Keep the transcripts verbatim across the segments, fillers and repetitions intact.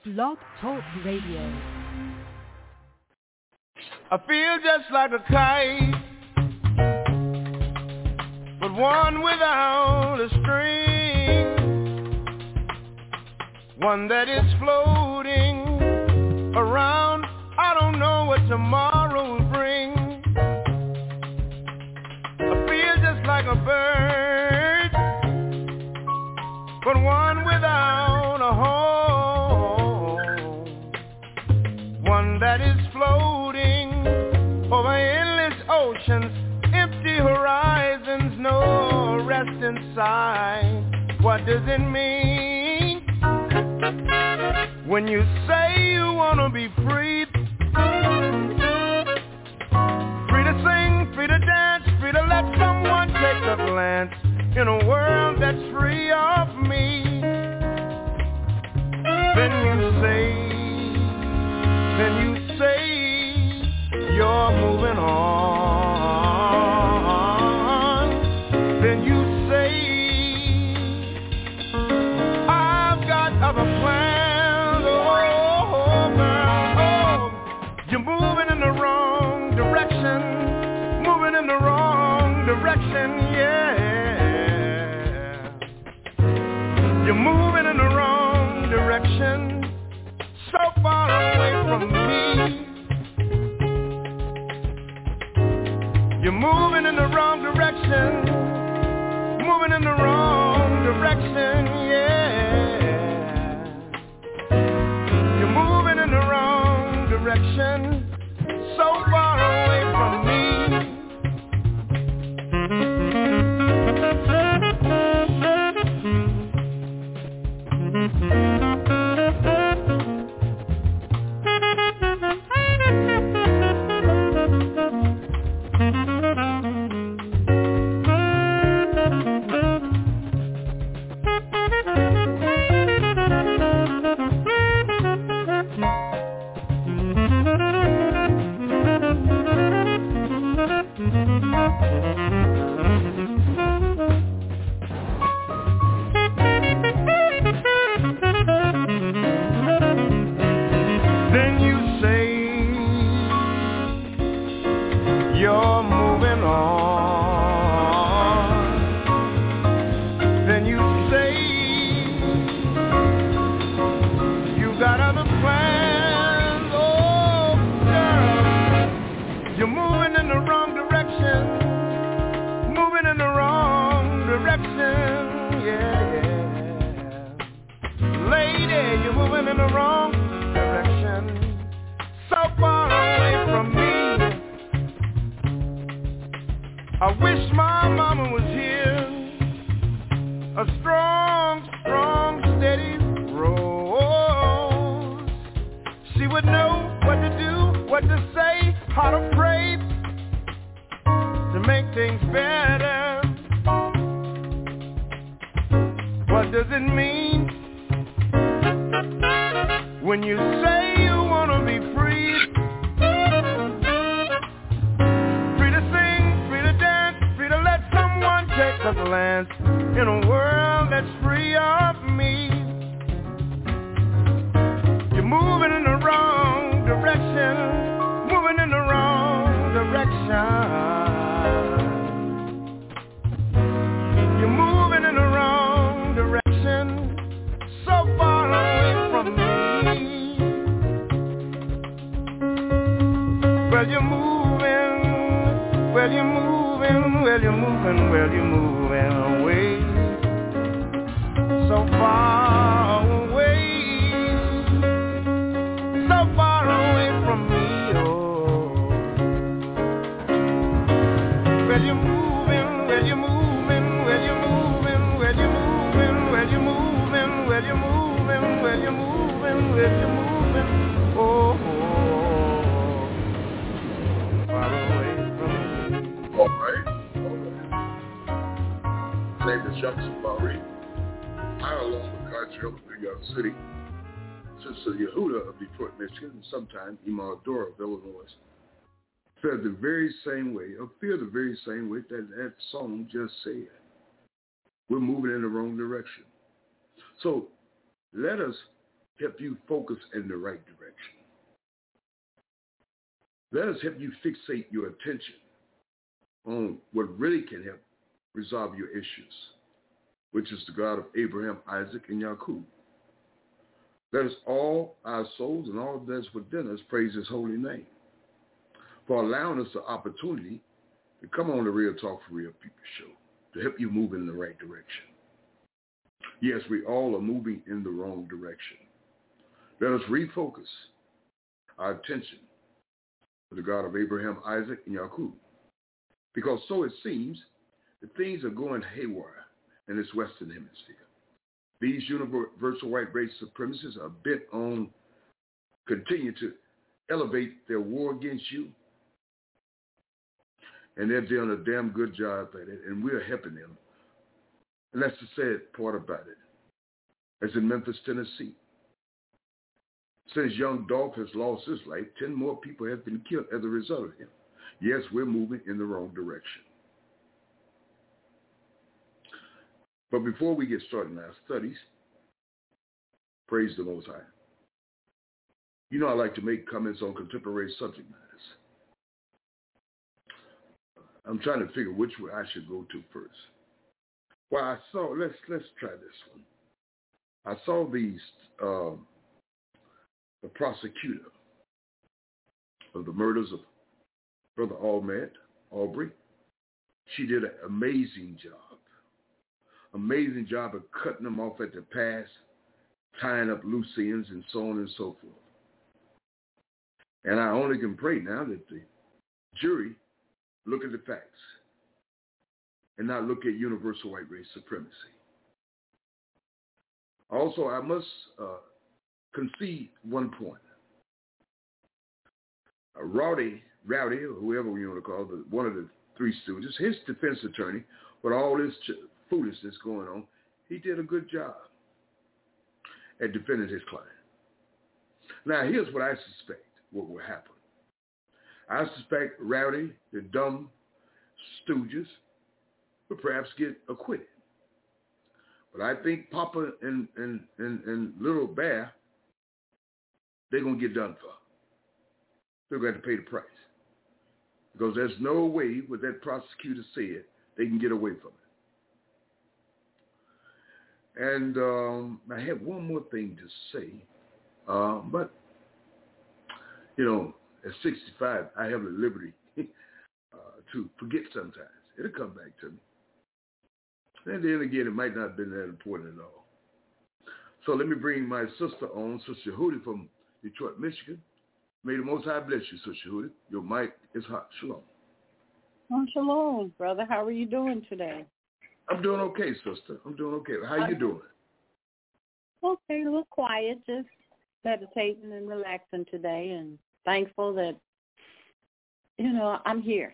Blog Talk Radio. I feel just like a kite, but one without a string, one that is floating around. I don't know what tomorrow will bring. I feel just like a bird, but one without a home, one that is floating over endless oceans, empty horizons, no rest inside. What does it mean when you say you want to be free? Free to sing, free to dance, free to let someone take a glance in a world that's free of me. Then you say, then you say you're moving on. Then you say I've got other plans. Oh, girl, oh, you're moving in the wrong direction, moving in the wrong direction, yeah. You're moving in the wrong direction, so far away from me. You're moving in the wrong direction, moving in the wrong direction, yeah. You're moving in the wrong direction, so far away from me. Sometime Imadora of Illinois felt the very same way, or feel the very same way that that song just said. We're moving in the wrong direction. So let us help you focus in the right direction. Let us help you fixate your attention on what really can help resolve your issues, which is the God of Abraham, Isaac, and Jacob. Let us all, our souls and all that's within us, praise his holy name for allowing us the opportunity to come on the Real Talk for Real People show to help you move in the right direction. Yes, we all are moving in the wrong direction. Let us refocus our attention to the God of Abraham, Isaac, and Jacob. Because so it seems that things are going haywire in this Western Hemisphere. These universal white race supremacists are bent on continue to elevate their war against you. And they're doing a damn good job at it, and we're helping them. And that's the sad part about it. As in Memphis, Tennessee, since young Dolph has lost his life, ten more people have been killed as a result of him. Yes, we're moving in the wrong direction. But before we get started in our studies, praise the Most High. You know I like to make comments on contemporary subject matters. I'm trying to figure which way I should go to first. Well, I saw, let's let's try this one. I saw these, um, the prosecutor of the murders of Brother Ahmaud Arbery. She did an amazing job. Amazing job of cutting them off at the pass, tying up loose ends, and so on and so forth. And I only can pray now that the jury look at the facts and not look at universal white race supremacy. Also, I must uh, concede one point. Uh, Rowdy, Rowdy, or whoever you want to call it, one of the three stooges, his defense attorney, with all this ch- foolishness going on, he did a good job at defending his client. Now, here's what I suspect what will happen. I suspect Rowdy, the dumb stooges, will perhaps get acquitted. But I think Papa and, and, and, and Little Bear, they're going to get done for. They're going to have to pay the price. Because there's no way, what that prosecutor said, they can get away from it. And um, I have one more thing to say. Uh, but, you know, at sixty-five, I have the liberty uh, to forget sometimes. It'll come back to me. And then again, it might not have been that important at all. So let me bring my sister on, Sister Hootie from Detroit, Michigan. May the Most High bless you, Sister Hootie. Your mic is hot. Shalom. Oh, shalom, brother. How are you doing today? I'm doing okay, sister. I'm doing okay. How you doing? Okay, a little quiet, just meditating and relaxing today, and thankful that, you know, I'm here.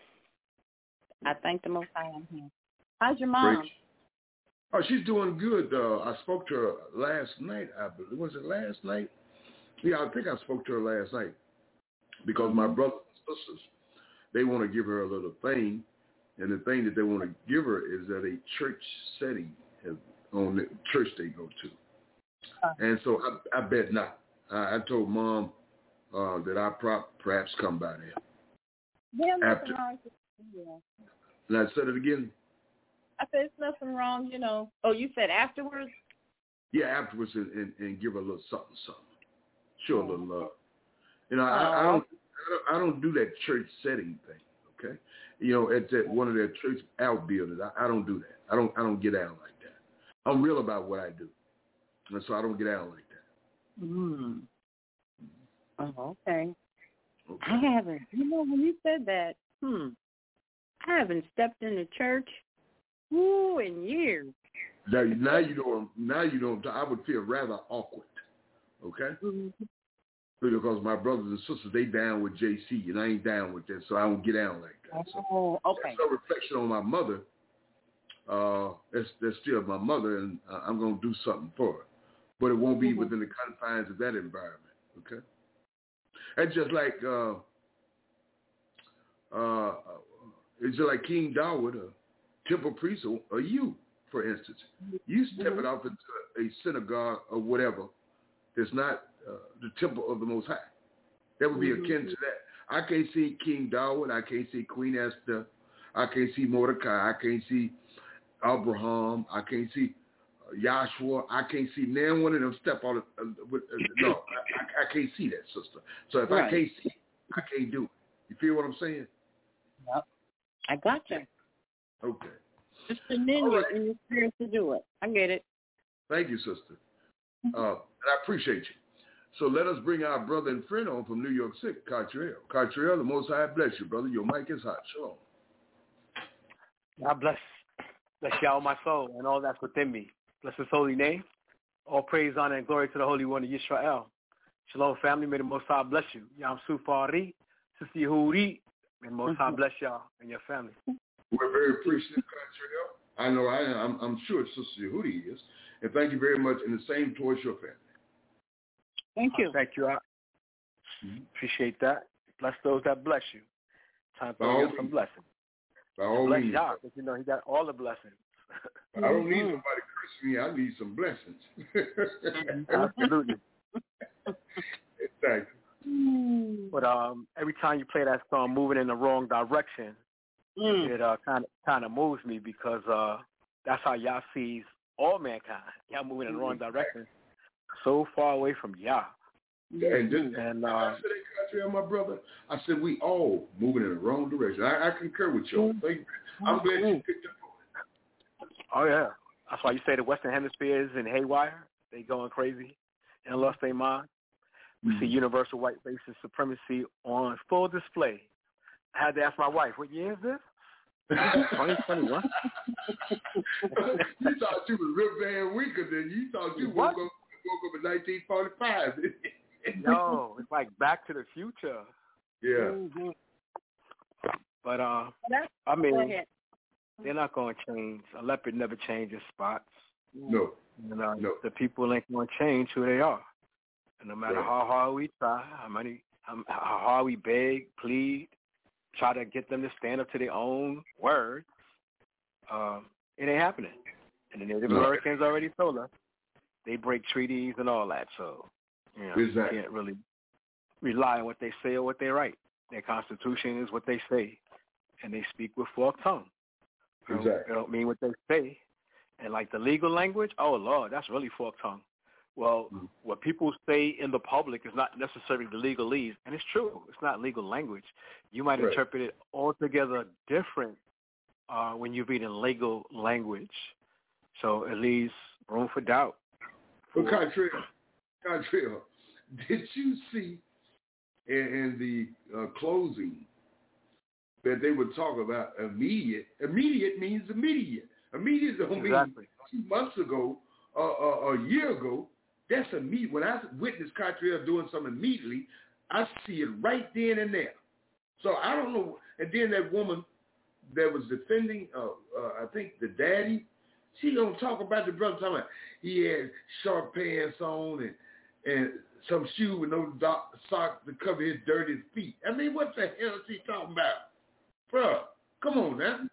I thank the Most High I'm here. How's your mom? Great. Oh, she's doing good. Uh, I spoke to her last night, I believe. Was it last night? Yeah, I think I spoke to her last night because mm-hmm. my brothers and sisters, they want to give her a little thing, and the thing that they want to give her is at a church setting on the church they go to. Uh-huh. And so I, I bet not. I, I told Mom uh, that I pro- perhaps come by there. Yeah, after. Yeah. And I said it again. I said, it's nothing wrong, you know. Oh, you said afterwards? Yeah, afterwards and, and, and give her a little something, something. Show a little love. You know, oh. I, I, don't, I don't I don't do that church setting thing, okay? You know, at that one of their church outbuildings, I, I don't do that. I don't I don't get down like that. I'm real about what I do. And so I don't get down like that. Mm. Oh, okay. okay. I haven't. You know, when you said that, hmm, I haven't stepped in the church Ooh, in years. Now, now you don't. Now you don't. I would feel rather awkward. Okay. Mm-hmm. Because my brothers and sisters, they down with J C, and I ain't down with that, so I don't get down like that. Oh, so, okay. That's no reflection on my mother. Uh, that's that's still my mother, and uh, I'm gonna do something for her, but it won't be mm-hmm. within the confines of that environment. Okay. That's just like uh, uh, it's just like King Dawood, a temple priest, or, or you, for instance. You step it off into a synagogue or whatever, that's not uh, the temple of the Most High. That would be mm-hmm. akin to that. I can't see King David. I can't see Queen Esther. I can't see Mordecai. I can't see Abraham. I can't see uh, Joshua. I can't see none one of them step on it. Uh, with, uh, no, I, I, I can't see that, sister. So if right. I can't see it, I can't do it. You feel what I'm saying? Yep. I got you. Okay. Just amend right. it in your spirit to do it. I get it. Thank you, sister. Uh, and I appreciate you. So let us bring our brother and friend on from New York City, Cartriel. Cartriel, the Most High bless you, brother. Your mic is hot. Shalom. God bless. Bless y'all, my soul, and all that's within me. Bless his holy name. All praise, honor, and glory to the Holy One of Yisrael. Shalom, family. May the Most High bless you. Yam Sufari, Sister Yehudi. May the Most High bless y'all and your family. We're very appreciative, Cartriel. I know I am. I'm, I'm sure Sister Yehudi is. And thank you very much, and the same towards your family. Thank you. Uh, thank you. I mm-hmm. appreciate that. Bless those that bless you. Time for some blessings. By all bless means. y'all, because you know he got all the blessings. I don't need somebody cursing me. I need some blessings. Absolutely. Thank you. But um, every time you play that song, "Moving in the Wrong Direction," mm. it uh, kind of kind of moves me because uh, that's how Yah sees all mankind. Y'all moving in the wrong direction, so far away from Yah. Yeah, and, this, and uh, I said that, Cartriel, my brother. I said we all moving in the wrong direction. I, I concur with you. Thank you. I'm glad you picked up on it. Oh yeah, that's why you say the Western Hemisphere is in haywire. They going crazy and lost their mind. We mm-hmm. see universal white racist supremacy on full display. I had to ask my wife, "What year is this?" twenty twenty-one. You thought you was Rip Van Winkle, then you thought you woke up, woke up in nineteen forty-five. No, it's like Back to the Future. Yeah. Mm-hmm. But uh, I mean, they're not going to change. A leopard never changes spots. No. And, uh, no. The people ain't going to change who they are. And no matter right. how hard we try, how many, how hard we beg, plead, try to get them to stand up to their own words, um, it ain't happening. And the Native Americans already told us they break treaties and all that. So, you know, exactly. you can't really rely on what they say or what they write. Their constitution is what they say, and they speak with forked tongue. Exactly. They don't mean what they say. And like the legal language, oh, Lord, that's really forked tongue. Well, mm-hmm. what people say in the public is not necessarily the legalese, and it's true. It's not legal language. You might right. interpret it altogether different uh, when you read in legal language. So it leaves room for doubt. Well, Cartriel, Cartriel, did you see in, in the uh, closing that they would talk about immediate? Immediate means immediate. Immediate don't exactly. mean two months ago, uh, uh, a year ago. That's immediate. When I witness Cartriel doing something immediately, I see it right then and there. So I don't know. And then that woman that was defending, uh, uh, I think the daddy, she gonna talk about the brother talking about he had short pants on and and some shoe with no doc, sock to cover his dirty feet. I mean, what the hell is she talking about, bro? Come on, man.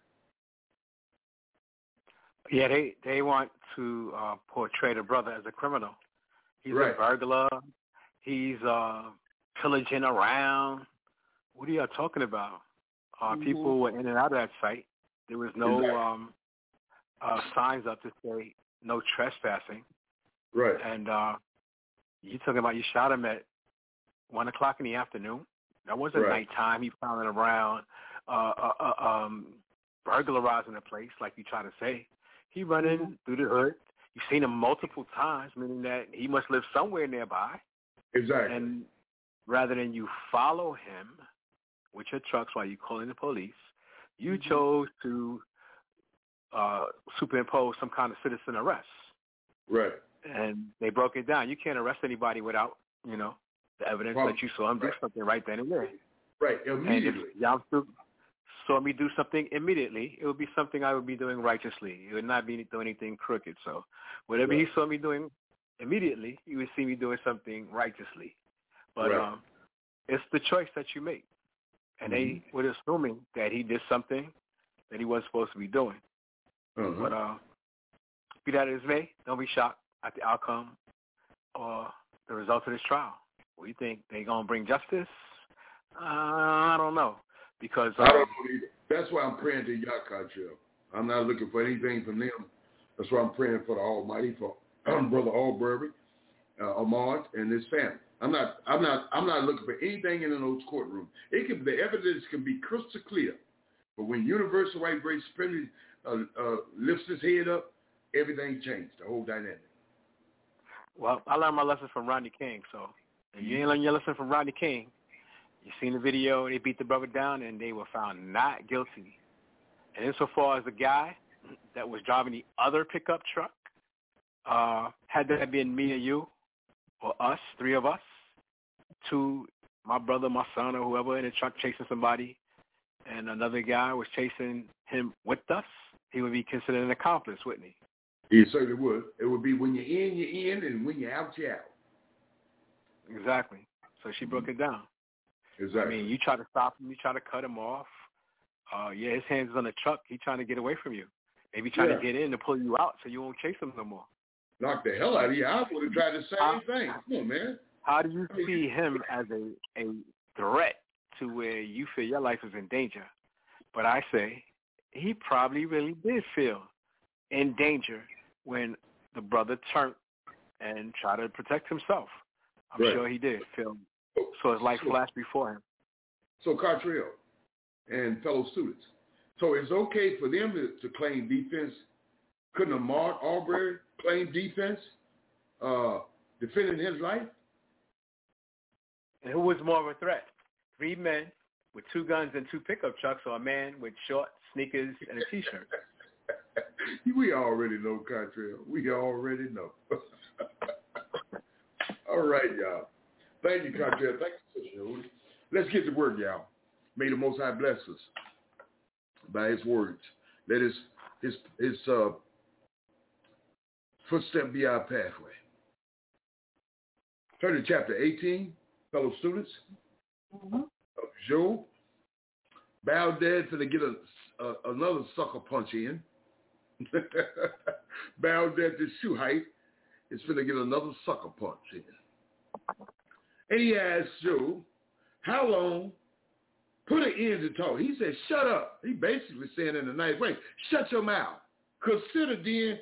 Yeah, they they want to uh, portray the brother as a criminal. He's right. a burglar. He's uh, pillaging around. What are y'all talking about? Uh, mm-hmm. People were in and out of that site. There was no exactly. um, uh, signs up to say no trespassing. Right. And uh, you talking about you shot him at one o'clock in the afternoon. That wasn't right. nighttime. He prowling around, uh, uh, uh, um, burglarizing the place, like you try to say. He running mm-hmm. through the hood. You've seen him multiple times, meaning that he must live somewhere nearby. Exactly. And rather than you follow him with your trucks while you're calling the police, you mm-hmm. chose to uh, superimpose some kind of citizen arrest. Right. And they broke it down. You can't arrest anybody without, you know, the evidence Probably. that you saw him do right. something right then and there. Right, immediately. And if Yam saw me do something immediately, it would be something I would be doing righteously. It would not be doing anything crooked. So whatever right. he saw me doing immediately, you would see me doing something righteously. But right. um, it's the choice that you make. And mm-hmm. they were assuming that he did something that he wasn't supposed to be doing. Uh-huh. But uh, be that as may, don't be shocked at the outcome or the results of this trial. What do you think? They gonna bring justice? Uh, I don't know, because um, I don't know either. That's why I'm praying to Yah Cantrell. I'm not looking for anything from them. That's why I'm praying for the Almighty, for um, Brother Albury, uh, Ahmad, and his family. I'm not. I'm not. I'm not looking for anything in those courtrooms. It can. The evidence can be crystal clear, but when Universal White Race Supremacy uh, uh, lifts his head up, everything changed. The whole dynamic. Well, I learned my lesson from Rodney King. So if you ain't learned your lesson from Rodney King, you seen the video. They beat the brother down, and they were found not guilty. And insofar as the guy that was driving the other pickup truck, uh, had that been me or you or us, three of us, two, my brother, my son, or whoever in the truck chasing somebody, and another guy was chasing him with us, he would be considered an accomplice, wouldn't he? He certainly would. It would be when you're in, you're in, and when you're out, you're out. Exactly. So she broke it down. Exactly. I mean, you try to stop him, you try to cut him off. Uh, yeah, his hands is on the truck. He's trying to get away from you. Maybe trying yeah. to get in to pull you out so you won't chase him no more. Knock the hell out of you. I would have tried the same how, thing. Come on, man. How do you see him as a, a threat to where you feel your life is in danger? But I say he probably really did feel in danger when the brother turned and tried to protect himself. I'm right. sure he did feel. So his life so, flashed before him. So Cantrell and fellow students, so it's okay for them to, to claim defense. Couldn't Ahmaud Arbery claim defense, uh, defending his life? And who was more of a threat? Three men with two guns and two pickup trucks, or a man with shorts, sneakers, and a T-shirt? We already know, Cantrell. We already know. All right, y'all. Thank you, Cantrell. Thank you, Sister Holy. Let's get to work, y'all. May the Most High bless us by His words. Let His His His uh, footstep be our pathway. Turn to chapter eighteen, fellow students. Mm-hmm. Of Job. Baldad finna get a, a another sucker punch in. Baldad the Shuhite is finna get another sucker punch in. And he asked Job, how long? Put an end to talk. He said, shut up. He basically saying in a nice way, shut your mouth. Consider then,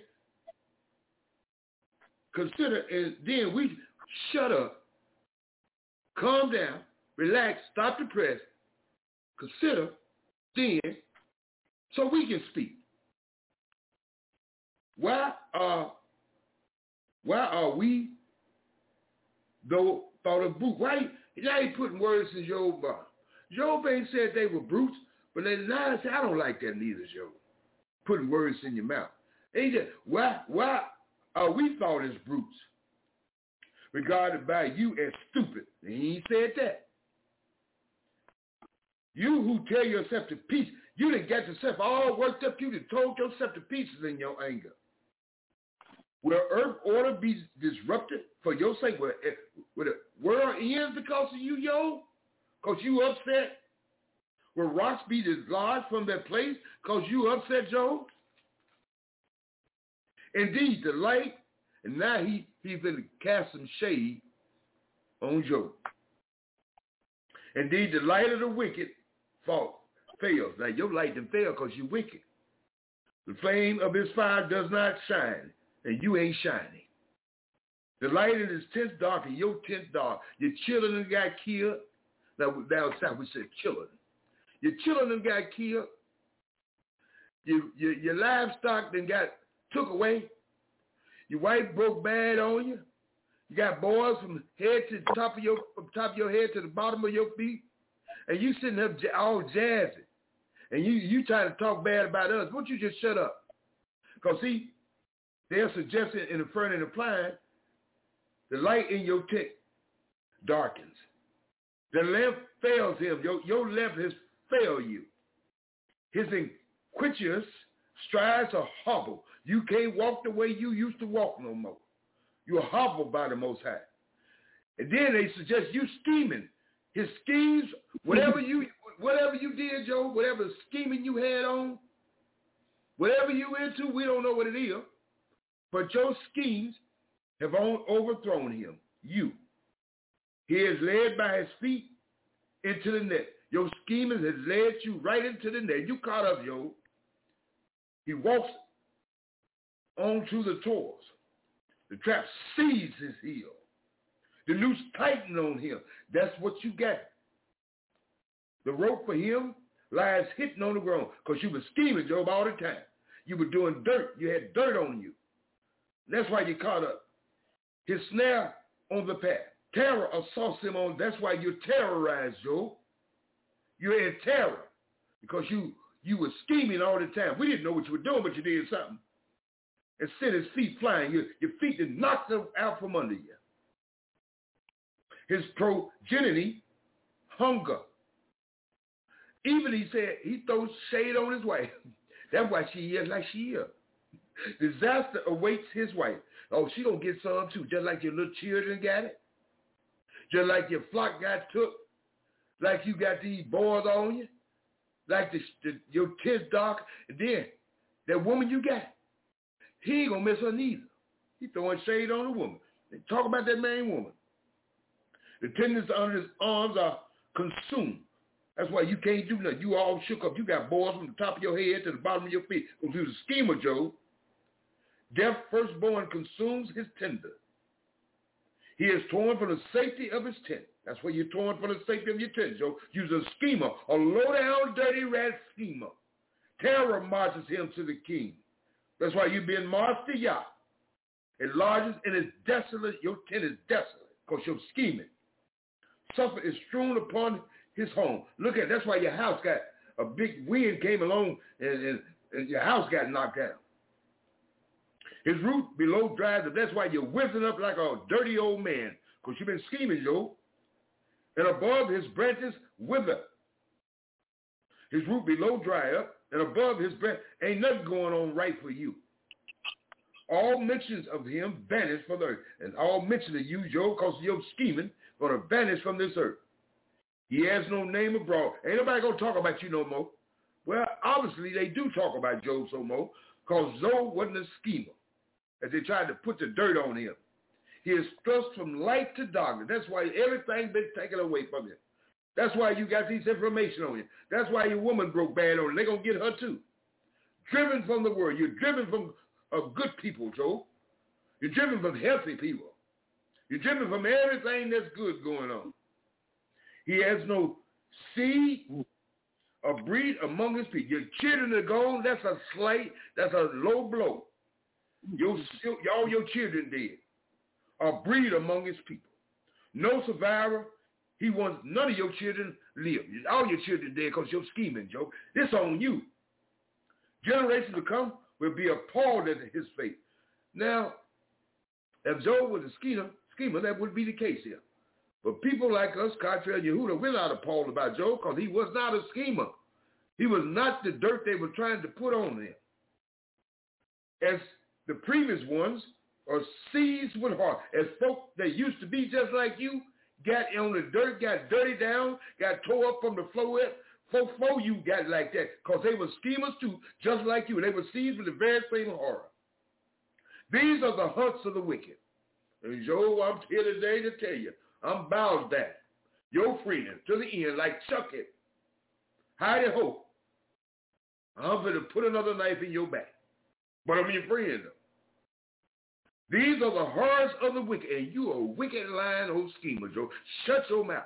consider, and then we shut up, calm down, relax, stop the press, consider, then, so we can speak. Why are, why are we, though, thought of brute? Why y'all ain't putting words in Job mouth? Job ain't said they were brutes, but they now say, I don't like that neither, Job. Putting words in your mouth. They just, why, why are we thought as brutes? Regarded by you as stupid. And he ain't said that. You who tear yourself to pieces, you done got yourself all worked up, you done told yourself to pieces in your anger. Will earth order be disrupted for your sake? Will, will the world end because of you, yo? Because you upset? Will rocks be dislodged from their place because you upset, Job? Indeed, the light, and now he, he's going to cast some shade on Job. Indeed, the light of the wicked fall, fails. Now, your light didn't fail because you're wicked. The flame of his fire does not shine, and you ain't shining. The light in his tent dark, and your tent dark. Your children got killed. Now, down south we said children. Your children got killed. Your, your, your livestock then got took away. Your wife broke bad on you. You got boys from head to the top of your from top of your head to the bottom of your feet, and you sitting up all jazzy, and you you trying to talk bad about us. Why don't you just shut up? Because see, they're suggesting in inferring and implying the light in your tent darkens. The lamp fails him. Your, your lamp has failed you. His inquisitive strides are hobbled. You can't walk the way you used to walk no more. You're hobbled by the Most High. And then they suggest you scheming. His schemes, whatever you whatever you did, Joe, whatever scheming you had on, whatever you into, we don't know what it is. But your schemes have overthrown him, you. He is led by his feet into the net. Your scheming has led you right into the net. You caught up, Job. He walks onto the toils. The trap seized his heel. The noose tightened on him. That's what you got. The rope for him lies hitting on the ground because you were scheming, Job, all the time. You were doing dirt. You had dirt on you. That's why you caught up. His snare on the path. Terror assaults him on. That's why you're terrorized, Job. You're in terror because you you were scheming all the time. We didn't know what you were doing, but you did something. And sent his feet flying. Your, your feet just knocked them out from under you. His progeny, hunger. Even he said he throws shade on his wife. That's why she is like she is. Disaster awaits his wife. Oh, she gonna get some too, just like your little children got it. Just like your flock got took. Like you got these boys on you. Like the, the, your kids dark. And then that woman you got, he ain't gonna miss her neither. He throwing shade on the woman. They talk about that main woman. The tendons under his arms are consumed. That's why you can't do nothing. You all shook up. You got boils from the top of your head to the bottom of your feet. Because you the schemer, Job. Death firstborn consumes his tender. He is torn from the safety of his tent. That's where you're torn from the safety of your tent, Job. You're a schemer, a low-down, dirty rat schemer. Terror marches him to the king. That's why you're being marched to Yah. It enlarges and is desolate. Your tent is desolate because you're scheming. Suffer is strewn upon his home. Look at that's why your house got a big wind came along and, and, and your house got knocked down. His root below dries up. That's why you're whizzing up like a dirty old man because you've been scheming, Job. And above his branches wither. His root below dry up, and above his branch ain't nothing going on right for you. All mentions of him vanish from the earth. And all mention of you, Job, because you're scheming, going to vanish from this earth. He has no name abroad. Ain't nobody going to talk about you no more. Well, obviously they do talk about Job so more because Job wasn't a schemer as they tried to put the dirt on him. He is thrust from light to darkness. That's why everything been taken away from him. That's why you got this information on you. That's why your woman broke bad on you. They're going to get her too. Driven from the world. You're driven from uh, good people, Job. You're driven from healthy people. You're driven from everything that's good going on. He has no seed or breed among his people. Your children are gone. That's a slight. That's a low blow. Your, all your children dead. Or breed among his people. No survivor. He wants none of your children live. All your children dead because you're scheming, Job. This on you. Generations to come will be appalled at his fate. Now, if Job was a schemer, schemer, that would be the case here. But people like us, Cottrell and Yehuda, we're not appalled about Job because he was not a schemer. He was not the dirt they were trying to put on him. As the previous ones are seized with heart. As folk that used to be just like you, got on the dirt, got dirty down, got tore up from the floor up. Folk before you got like that because they were schemers too, just like you. They were seized with the very same horror. These are the hunts of the wicked. And Job, I'm here today to tell you, I'm bowed down. Your freedom to the end, like Chuck it. Hidey hope. I'm going to put another knife in your back. But I'm your friend, though. These are the horrors of the wicked, and you are a wicked, lying old schemer, Joe. Shut your mouth.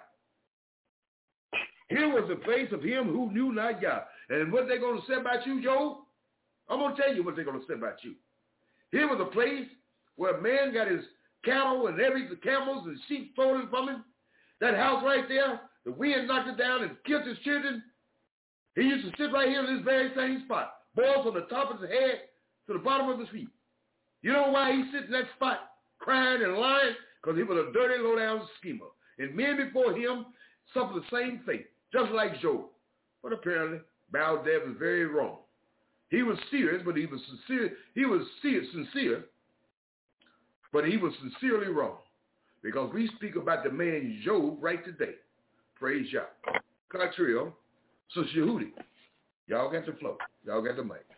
Here was the face of him who knew not God. And what they going to say about you, Joe? I'm going to tell you what they're going to say about you. Here was a place where a man got his cattle and every the camels and sheep stolen from him. That house right there, the wind knocked it down and killed his children. He used to sit right here in this very same spot. Boils from the top of his head to the bottom of his feet. You know why he sits in that spot crying and lying? Because he was a dirty, low-down schemer. And men before him suffered the same fate, just like Job. But apparently, Baldad was very wrong. He was serious, but he was sincere. He was sincere, but he was sincerely wrong. Because we speak about the man Job right today. Praise Yah. Cottrell, so Yehudi. Y'all got the flow. Y'all got the mic.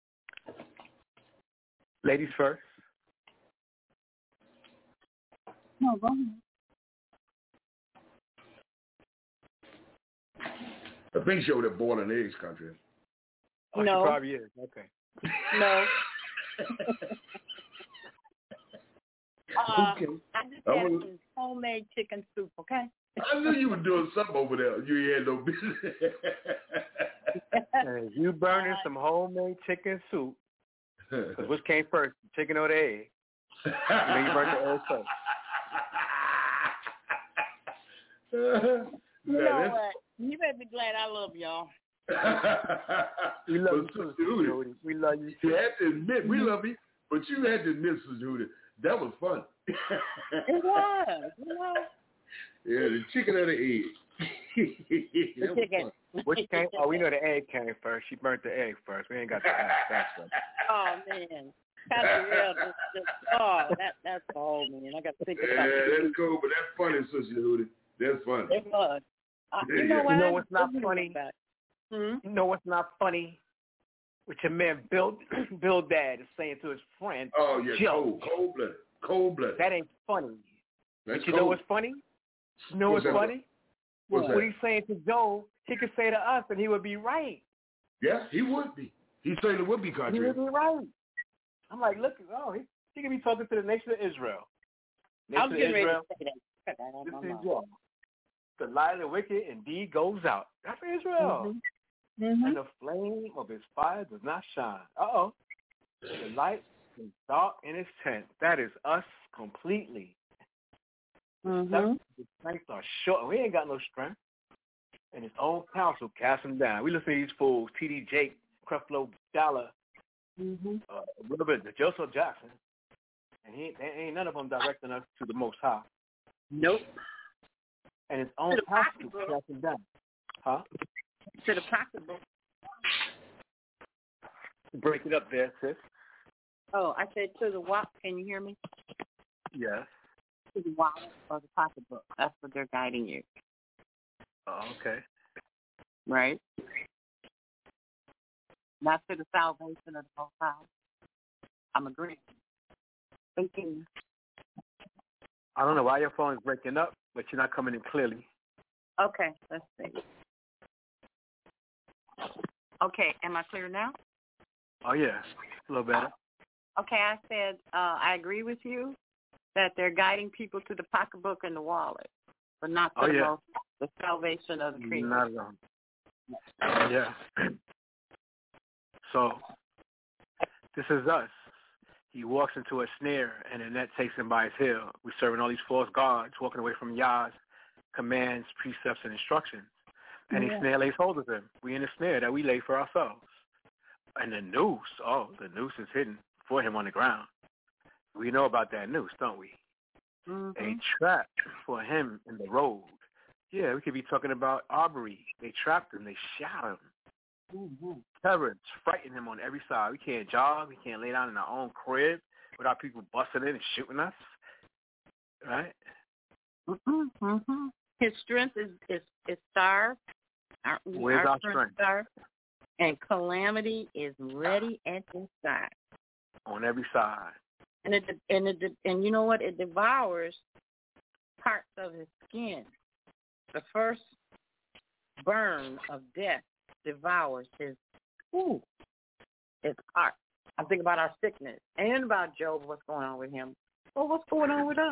Ladies first. No, go ahead. I think she over there boiling eggs, country. Oh, No. she probably is. Okay. No. uh, Okay. I just I had was- some homemade chicken soup, okay? I knew you were doing something over there. You ain't had no business. And you burning some homemade chicken soup. Because which came first, the chicken or the egg? And then you burnt the egg first. You know what? You better be glad I love y'all. We love But you Sister too, Hootie, Jody. We love you you too. had to admit, we love you, but you had to admit, Sister Hootie, that was fun. It was, you know. Yeah, the chicken or the egg. The That was chicken. fun. Which came? Oh, we know the egg came first. She burnt the egg first. We ain't got the egg. That's right. Oh, man. Pastor Real just, just, oh, that, that's all, man. I got to think Yeah, about it. that's cool, but that's funny, Sister Hootie. That's funny. It was. Uh, There you you know go. what? You know I what's not didn't funny? think about it. Hmm? You know what's not funny? Which your man Bill Bill Dad is saying to his friend, Oh, yeah, Joe, cold, cold-blooded, cold-blooded. that ain't funny. That's But you cold. know what's funny? You know What's what's that? funny? What's What that? he's saying to Joe, he could say to us, and he would be right. Yeah, he would be. He certainly would be, He country. would be right. I'm like, look, oh, he, he could be talking to the nation of Israel. Nation I'm of getting ready Israel, to say that. Put that on this my is mind. Joe. The light of the wicked indeed goes out. That's Israel. Mm-hmm. Mm-hmm. And the flame of his fire does not shine. Uh-oh. The light is dark in his tent. That is us completely. Mm-hmm. The strength are short. We ain't got no strength. And his own counsel cast him down. We listen to these fools, T D Jake, Creflo Dollar, Mm-hmm. uh, a little bit of Joseph Jackson. And he ain't, ain't none of them directing us to the Most High. Nope. And his own To the counsel pocketbook. cast him down. Huh? To the pocketbook. Break it up there, sis. Oh, I said to the wallet. Can you hear me? Yes. To the wallet or the pocketbook. That's what they're guiding you. Oh, okay. Right? Not to the salvation of the Most High. I'm agreeing. Thinking. I don't know why your phone is breaking up, but you're not coming in clearly. Okay, let's see. Okay, am I clear now? Oh, yeah. A little better. Okay, I said uh, I agree with you that they're guiding people to the pocketbook and the wallet, but not to Oh, the, yeah. most, the salvation of the creature. Not at all. Yeah. So, this is us. He walks into a snare, and the net takes him by his heel. We're serving all these false gods, walking away from Yah's commands, precepts, and instructions. And Yeah. the snare lays hold of him. We in the snare that we lay for ourselves. And the noose, oh, the noose is hidden for him on the ground. We know about that noose, don't we? Mm-hmm. A trap for him in the road. Yeah, we could be talking about Aubrey. They trapped him. They shot him. Mm-hmm. Terror frightened him on every side. We can't jog. We can't lay down in our own crib without people busting in and shooting us. Right? Mm-hmm. Mm-hmm. His strength is is, is starved. Our, Where's our strength? Starved. And calamity is ready at his side. On every side. And it and it and you know what? It devours parts of his skin. The first burn of death devours his ooh, his heart. I'm thinking about our sickness and about Job. What's going on with him? Well, what's going on with us?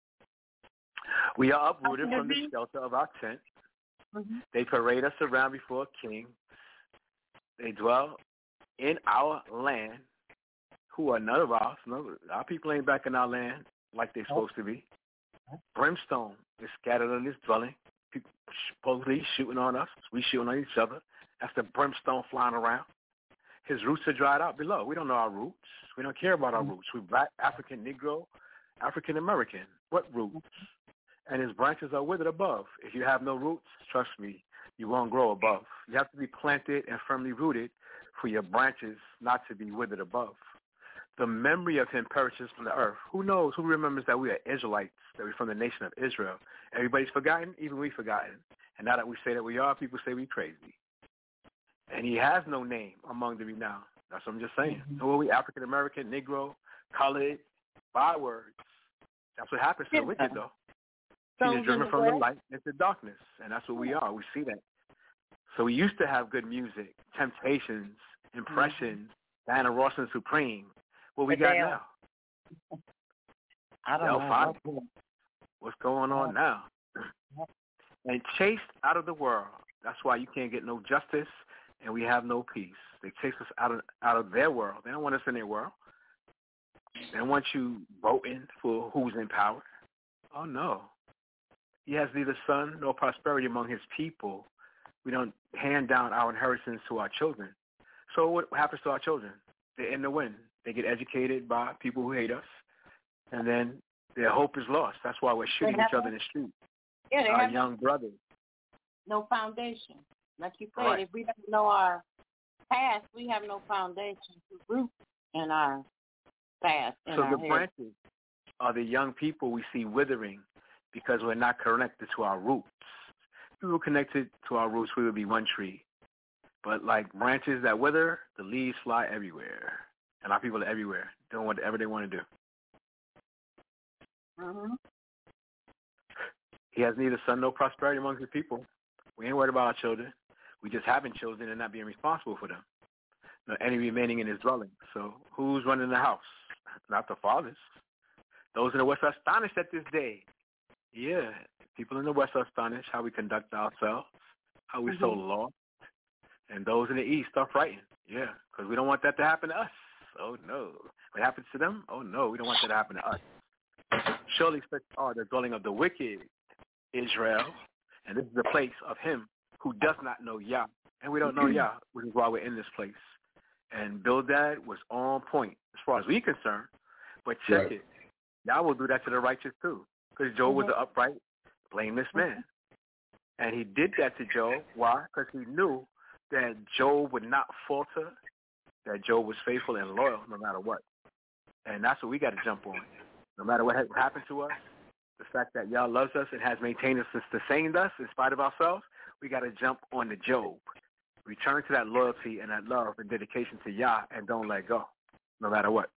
We are uprooted Okay, from the B. shelter of our tent. Mm-hmm. They parade us around before a king. They dwell in our land, who are none of us. No, our people ain't back in our land like they're supposed to be. Brimstone is scattered on this dwelling. People supposedly shooting on us. We shooting on each other. That's the brimstone flying around. His roots are dried out below. We don't know our roots. We don't care about our roots. We're black, African, Negro, African American. What roots? And his branches are withered above. If you have no roots, trust me, you won't grow above. You have to be planted and firmly rooted for your branches not to be withered above. The memory of him perishes from the earth. Who knows? Who remembers that we are Israelites, that we're from the nation of Israel? Everybody's forgotten, even we forgotten. And now that we say that we are, people say we crazy. And he has no name among the renowned. That's what I'm just saying. Mm-hmm. So are we African American, Negro, colored, bywords? That's what happens to Yeah. the wicked, though. So He is driven in the from the West- light into darkness, and that's what we are. We see that. So we used to have good music, Temptations, Impressions, Diana Ross and Supreme. What we got Adele. now? I don't Del know. Five. What's going on now? And chased out of the world. That's why you can't get no justice, and we have no peace. They chase us out of out of their world. They don't want us in their world. They don't want you voting for who's in power. Oh, no. He has neither son nor prosperity among his people. We don't hand down our inheritance to our children. So what happens to our children? They're in the wind. They get educated by people who hate us, and then their hope is lost. That's why we're shooting each other in the street. Yeah, they Our have young brothers. no foundation. Like you said, Right. if we don't know our past, we have no foundation to root in our past. In So our the head. branches are the young people we see withering because we're not connected to our roots. If we were connected to our roots, we would be one tree. But like branches that wither, the leaves fly everywhere. And our people are everywhere, doing whatever they want to do. Mm-hmm. He has neither son nor prosperity among his people. We ain't worried about our children. We just having children and not being responsible for them. Nor any remaining in his dwelling. So who's running the house? Not the fathers. Those in the West are astonished at this day. Yeah, people in the West are astonished how we conduct ourselves, how we Mm-hmm. so lost. And those in the East are frightened. Yeah, because we don't want that to happen to us. Oh, no. What happens to them? Oh, no, we don't want that to happen to us. Surely such are the dwelling of the wicked, Israel, and this is the place of him who does not know Yah. And we don't know Yah, which is why we're in this place. And Bildad was on point as far as we're concerned. But check Right. it. Yah will do that to the righteous too. Because Job was the upright, blameless man. And he did that to Job. Why? Because he knew that Job would not falter, that Job was faithful and loyal no matter what. And that's what we got to jump on. No matter what has happened to us, the fact that Yah loves us and has maintained us and sustained us in spite of ourselves, we got to jump on the Job. Return to that loyalty and that love and dedication to Yah and don't let go, no matter what.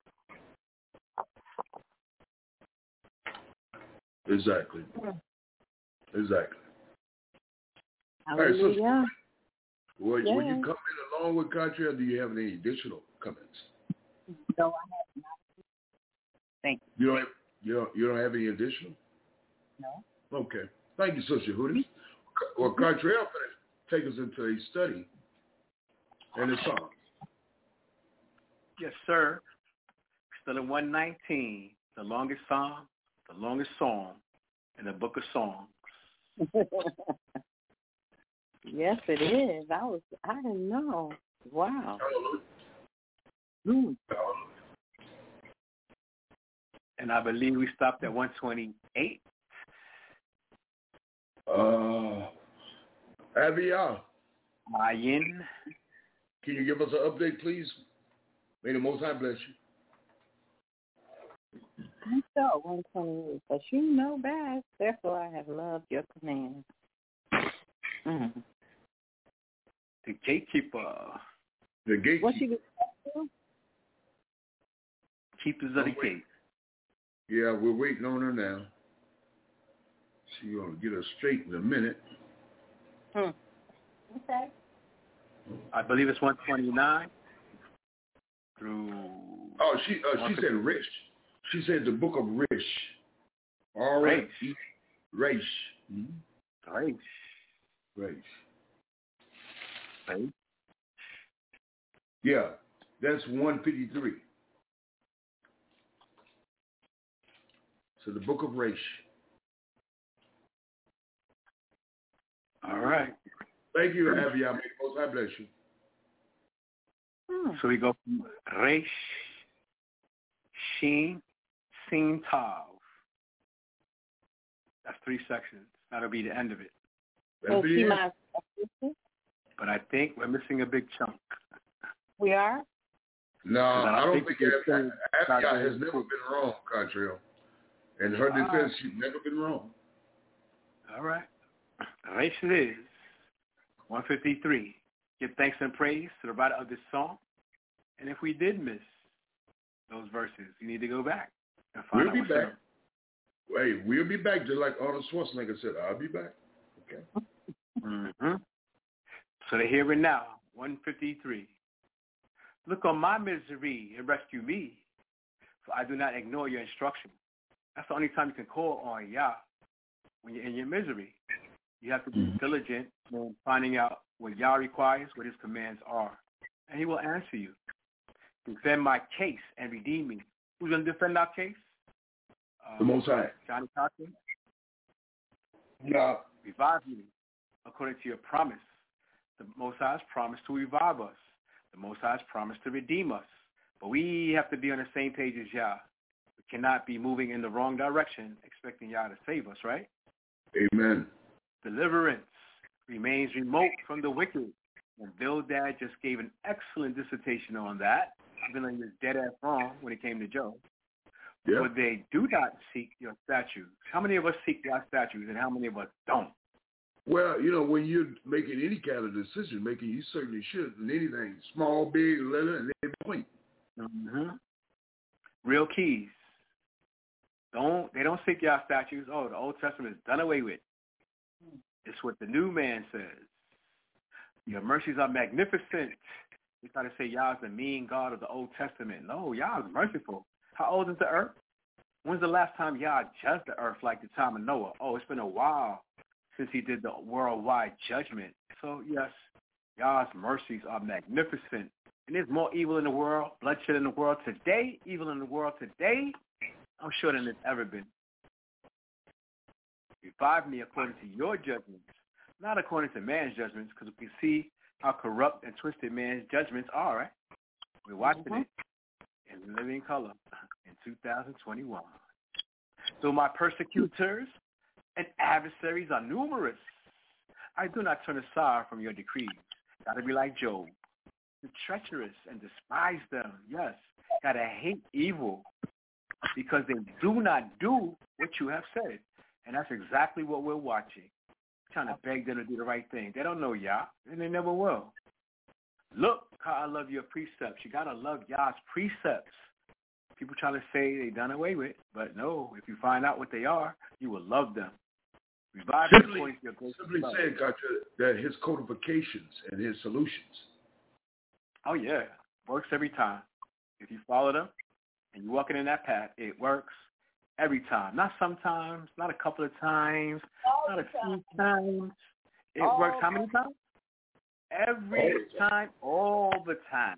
Exactly. Exactly. All right, so Hallelujah. will, will you Yes. come in along with country, or do you have any additional comments? No, I have not. Thank You don't have you don't you don't have any additional? you. No. Okay. Thank you, Sister Hootie. Well, country, I'm going to take us into a study and the song. Yes, sir. Still in one nineteen, the longest song, the longest song in the book of songs. Yes, it is. I was. I didn't know. Wow. Hallelujah. Mm. Hallelujah. And I believe we stopped at one twenty-eight. Uh, Avia, Ayin. can you give us an update, please? May the Most High bless you. I saw one twenty-eight, but you know best. Therefore, I have loved your command. Mm. The gatekeeper. The gatekeeper. What you do? Keepers of the Oh, wait. gate. Yeah, we're waiting on her now. She's going to get us straight in a minute. Hmm. Okay. I believe it's one twenty-nine through... Oh, she uh, she said Rish. She said the book of Rish. R Rish. Rish. Mm-hmm. Right. Rish. Right. Yeah, that's one fifty-three. So the book of Rish. All right. Thank you, Avia. May the Most High bless you. Hmm. So we go from Resh, Shin, Sin, Tav. That's three sections. That'll be the end of it. That'll And be she it. my But I think we're missing a big chunk. We are. No, I I don't think think it's Avia, still- Avia has never been wrong, Contrail. In her Wow. defense, she's never been wrong. All right. Resh it is. one fifty-three. Give thanks and praise to the writer of this song. And if we did miss those verses, you need to go back and find We'll out be what's back. in them. Hey, we'll be back, just like Arnold Schwarzenegger said. I'll be back. Okay. Mm-hmm. So the here and now, one fifty-three. Look on my misery and rescue me, for I do not ignore your instruction. That's the only time you can call on Yah when you're in your misery. You have to be mm-hmm. diligent in finding out what Yah requires, what his commands are, and he will answer you. Defend my case and redeem me. Who's going to defend our case? The Most High. Johnny Cochran? No. Revive me according to your promise. The Most High's promise to revive us. The Most High's promise to redeem us. But we have to be on the same page as Yah. We cannot be moving in the wrong direction expecting Yah to save us, right? Amen. Deliverance remains remote from the wicked. And Bildad just gave an excellent dissertation on that, even though he was dead ass wrong when it came to Job. Yeah. But they do not seek your statutes. How many of us seek your statutes and how many of us don't? Well, you know, when you're making any kind of decision making, you certainly should. And anything, small, big, little, and in between. Mm-hmm. Real keys. Don't they don't seek your statutes. Oh, the Old Testament is done away with. It's what the new man says. Your mercies are magnificent. We try to say Yah is the mean God of the Old Testament. No, Yah is merciful. How old is the earth? When's the last time Yah judged the earth like the time of Noah? Oh, it's been a while since he did the worldwide judgment. So, yes, Yah's mercies are magnificent. And there's more evil in the world, bloodshed in the world today, evil in the world today, I'm sure than it's ever been. Revive me according to your judgments, not according to man's judgments, because we see how corrupt and twisted man's judgments are, right? We're watching mm-hmm. it in living color in two thousand twenty-one. So my persecutors and adversaries are numerous. I do not turn aside from your decrees. Gotta be like Job. The treacherous and despise them. Yes, gotta hate evil because they do not do what you have said. And that's exactly what we're watching. Trying to beg them to do the right thing. They don't know Yah, and they never will. Look how I love your precepts. You got to love Yah's precepts. People try to say they done away with, but no, if you find out what they are, you will love them. Revive simply, point your simply saying, Gotcha, that his codifications and his solutions. Oh, yeah. Works every time. If you follow them and you're walking in that path, it works every time. Not sometimes, not a couple of times, all not a few times. It all works how many times? Every all time, all the time.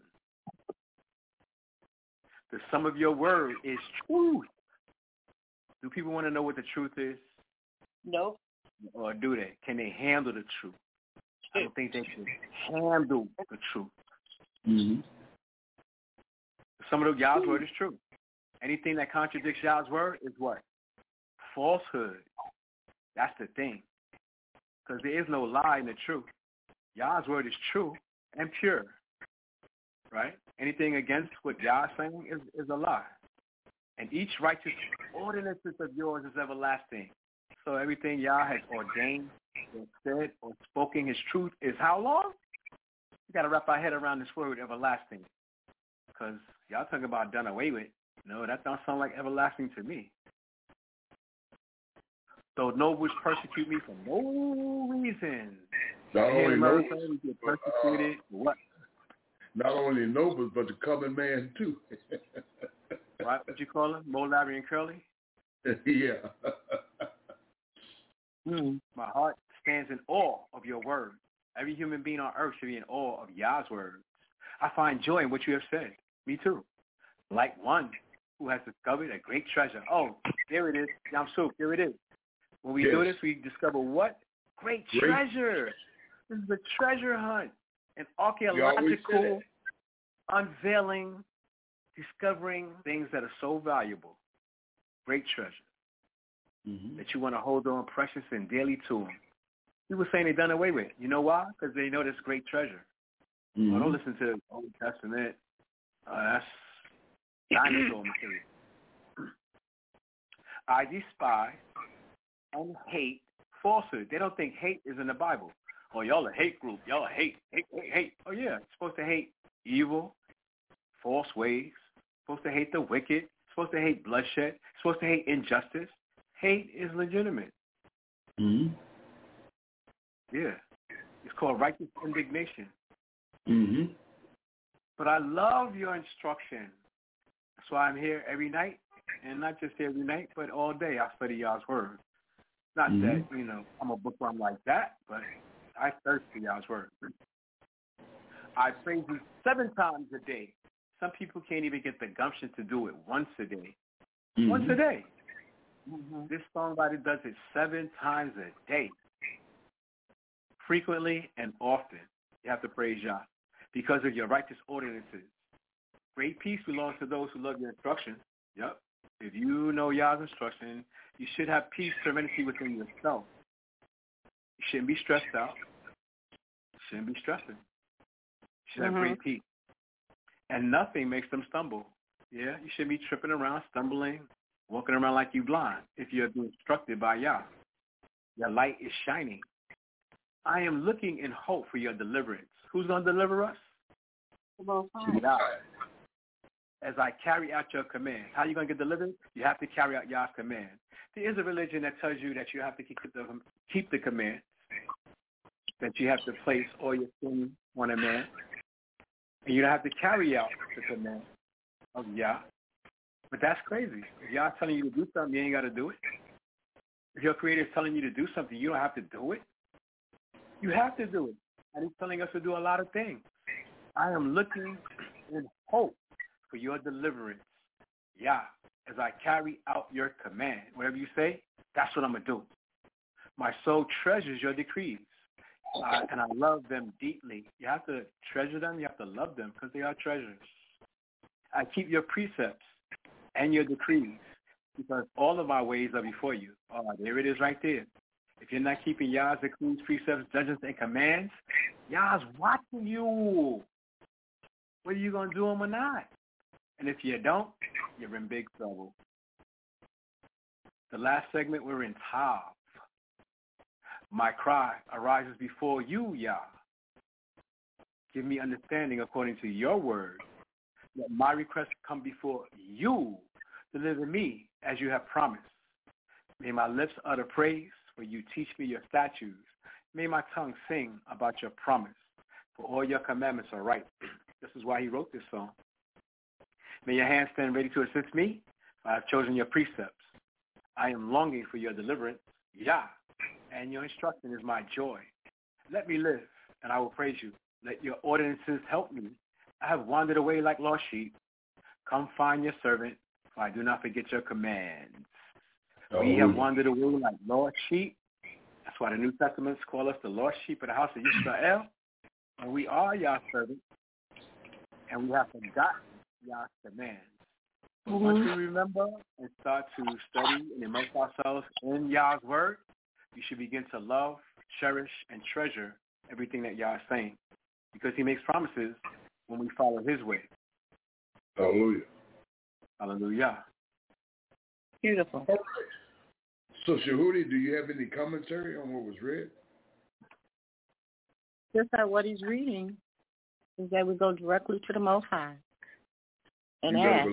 The sum of your word is truth. Do people want to know what the truth is? No. Or do they? Can they handle the truth? I don't think they can handle the truth. Mm-hmm. The sum of Yah's word is true. Anything that contradicts Yah's word is what? Falsehood. That's the thing. Because there is no lie in the truth. Yah's word is true and pure. Right? Anything against what Yah is saying is, is a lie. And each righteous ordinances of yours is everlasting. So everything Yah has ordained or said or spoken his truth is how long? We got to wrap our head around this word everlasting. Because y'all talking about done away with. No, that don't sound like everlasting to me. So nobles persecute me for no reason. Not only nobles, we get persecuted. Uh, what? Not only nobles, but the common man too. Right? What you call him? Mo, Larry, and Curly? Yeah. mm. My heart stands in awe of your word. Every human being on earth should be in awe of Yah's words. I find joy in what you have said. Me too. Like one who has discovered a great treasure. Oh, there it is. Yam Suk, there it is. When we yes. do this, we discover what? Great, great treasure. This is a treasure hunt. An archaeological unveiling, discovering things that are so valuable. Great treasure. Mm-hmm. That you want to hold on precious and dearly to them. People saying they done away with. You know why? Because they know this great treasure. Mm-hmm. Oh, don't listen to the Old Testament. Uh, that's dinosaur material. I despise and hate falsehood. They don't think hate is in the Bible. Oh, y'all a hate group. Y'all a hate, hate, hate, hate. Oh, yeah. It's supposed to hate evil, false ways. It's supposed to hate the wicked. It's supposed to hate bloodshed. It's supposed to hate injustice. hate is legitimate. Mm-hmm. Yeah. It's called righteous indignation. Mm-hmm. But I love your instruction. That's why I'm here every night, and not just every night, but all day I study y'all's word. Not mm-hmm. that, you know, I'm a bookworm like that, but I thirst for y'all's word. I praise you seven times a day. Some people can't even get the gumption to do it once a day. Mm-hmm. Once a day. Mm-hmm. This songwriter does it seven times a day. Frequently and often. You have to praise Yah because of your righteous ordinances. Great peace belongs to those who love your instruction. Yep. If you know Yah's instruction, you should have peace, serenity within yourself. You shouldn't be stressed out. You shouldn't be stressing. You should have mm-hmm. great peace. And nothing makes them stumble. Yeah, you shouldn't be tripping around, stumbling, walking around like you blind if you're being instructed by Yah. Your light is shining. I am looking in hope for your deliverance. Who's going to deliver us? Well, Yah. As I carry out your command. How are you going to get delivered? You have to carry out Yah's command. There is a religion that tells you that you have to keep the, keep the command, that you have to place all your sin on a man, and you don't have to carry out the command of Yah. But that's crazy. If Yah's telling you to do something, you ain't got to do it. If your Creator is telling you to do something, you don't have to do it. You have to do it. And he's telling us to do a lot of things. I am looking in hope for your deliverance. Yah, as I carry out your command. Whatever you say, that's what I'm going to do. My soul treasures your decrees, uh, and I love them deeply. You have to treasure them. You have to love them because they are treasures. I keep your precepts and your decrees because all of my ways are before you. Oh, there it is right there. If you're not keeping Yah's decrees, precepts, judgments, and commands, Yah's watching you. What are you going to do them or not? And if you don't, you're in big trouble. The last segment, we're in Tav. My cry arises before you, Yah. Give me understanding according to your word. Let my request come before you. Deliver me as you have promised. May my lips utter praise, for you teach me your statutes. May my tongue sing about your promise, for all your commandments are right. This is why he wrote this song. May your hand stand ready to assist me. I have chosen your precepts. I am longing for your deliverance, Yah, and your instruction is my joy. Let me live, and I will praise you. Let your ordinances help me. I have wandered away like lost sheep. Come find your servant, for I do not forget your commands. Oh, we have wandered away like lost sheep. That's why the New Testaments call us the lost sheep of the house of Israel. And we are Yah's servants, and we have forgotten Yah's commands. But mm-hmm. once we remember and start to study and immerse ourselves in Yah's word, we should begin to love, cherish, and treasure everything that Yah is saying, because he makes promises when we follow his way. Hallelujah. Hallelujah. Beautiful. All right. So, Shahudi, do you have any commentary on what was read? Just that what he's reading is that we go directly to the Most High and you ask. Believe.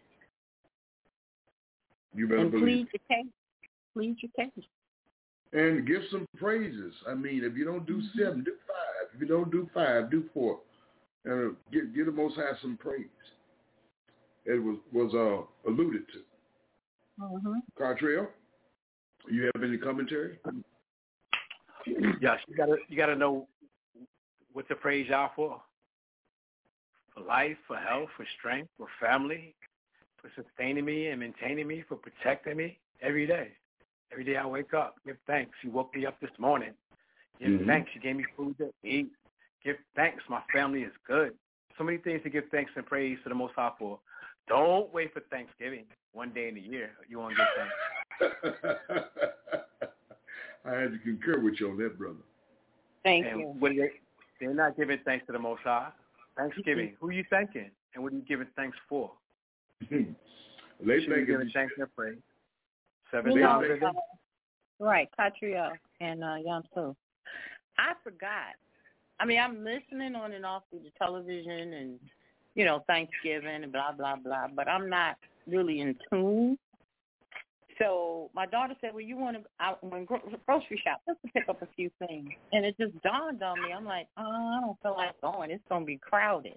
You better and believe. plead your case. Plead your case. And give some praises. I mean, if you don't do mm-hmm. seven, do five. If you don't do five, do four. And uh, give, give the Most High some praise. It was was uh, alluded to. Mm-hmm. Cartrell, you have any commentary? Yes, you gotta you gotta know what to praise Yah for. For life, for health, for strength, for family, for sustaining me and maintaining me, for protecting me every day. Every day I wake up, give thanks. You woke me up this morning. Give mm-hmm. thanks. You gave me food to eat. Give thanks. My family is good. So many things to give thanks and praise to the Most High for. Don't wait for Thanksgiving one day in the year. You won't get thanks. I had to concur with you on that, brother. Thank and you. What they, they're not giving thanks to the Most High. Thanksgiving. Who are you thanking? And what are you giving thanks for? they think giving thanks and praise. Seven you know, days a day. Right, Patria and uh, Yom Tov. I forgot. I mean, I'm listening on and off through the television and, you know, Thanksgiving and blah, blah, blah, but I'm not really in tune So my daughter said, well, you want to out when gro- grocery shop just to pick up a few things. And it just dawned on me. I'm like, oh, I don't feel like going. It's going to be crowded.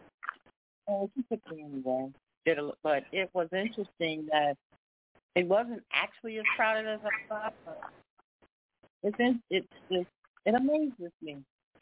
And she took me anyway. Did a, but it was interesting that it wasn't actually as crowded as I thought. But it's in, it's just, it amazes me.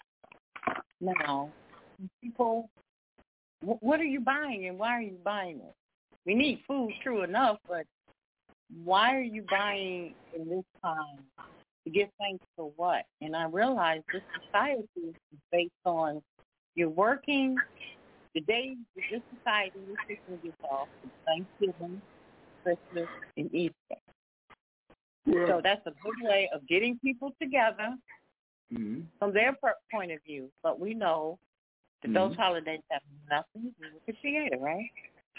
Now, people, wh- what are you buying and why are you buying it? We need food, true enough, but why are you buying in this time? To give thanks for what? And I realized this society is based on you're working, the days of this society you're taking this off is Thanksgiving, Christmas, and Easter. Well, So that's a good way of getting people together mm-hmm. from their per- point of view. But we know that Mm-hmm. those holidays have nothing to do with Christianity, right?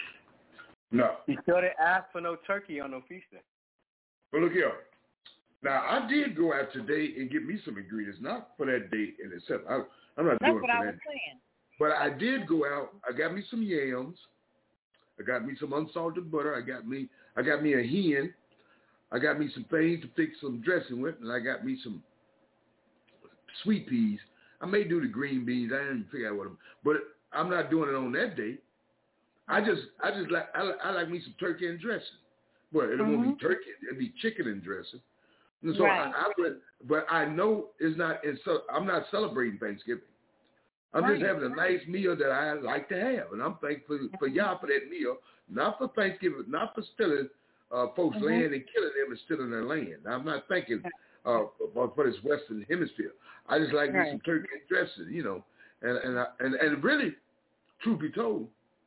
No. You sure didn't ask for no turkey on no feast day. But look here. Now, I did go out today and get me some ingredients, not for that day in itself. I, I'm not That's doing what it I for was that. saying. But I did go out. I got me some yams. I got me some unsalted butter. I got me I got me a hen. I got me some things to fix some dressing with, and I got me some sweet peas. I may do the green beans. I didn't figure out what them, but I'm not doing it on that day. I just I just like I, I like me some turkey and dressing. Well, it Mm-hmm. won't be turkey. It'll be chicken and dressing. And so Right. I, I would, but I know it's not. It's so I'm not celebrating Thanksgiving. I'm Right. just having a nice meal that I like to have, and I'm thankful for y'all for that meal. Not for Thanksgiving, not for stealing uh, folks' Mm-hmm. land and killing them and stealing their land. I'm not thinking uh, for, for this Western Hemisphere. I just like me Right. some turkey and dressing, you know, and and I, and and really, truth be told,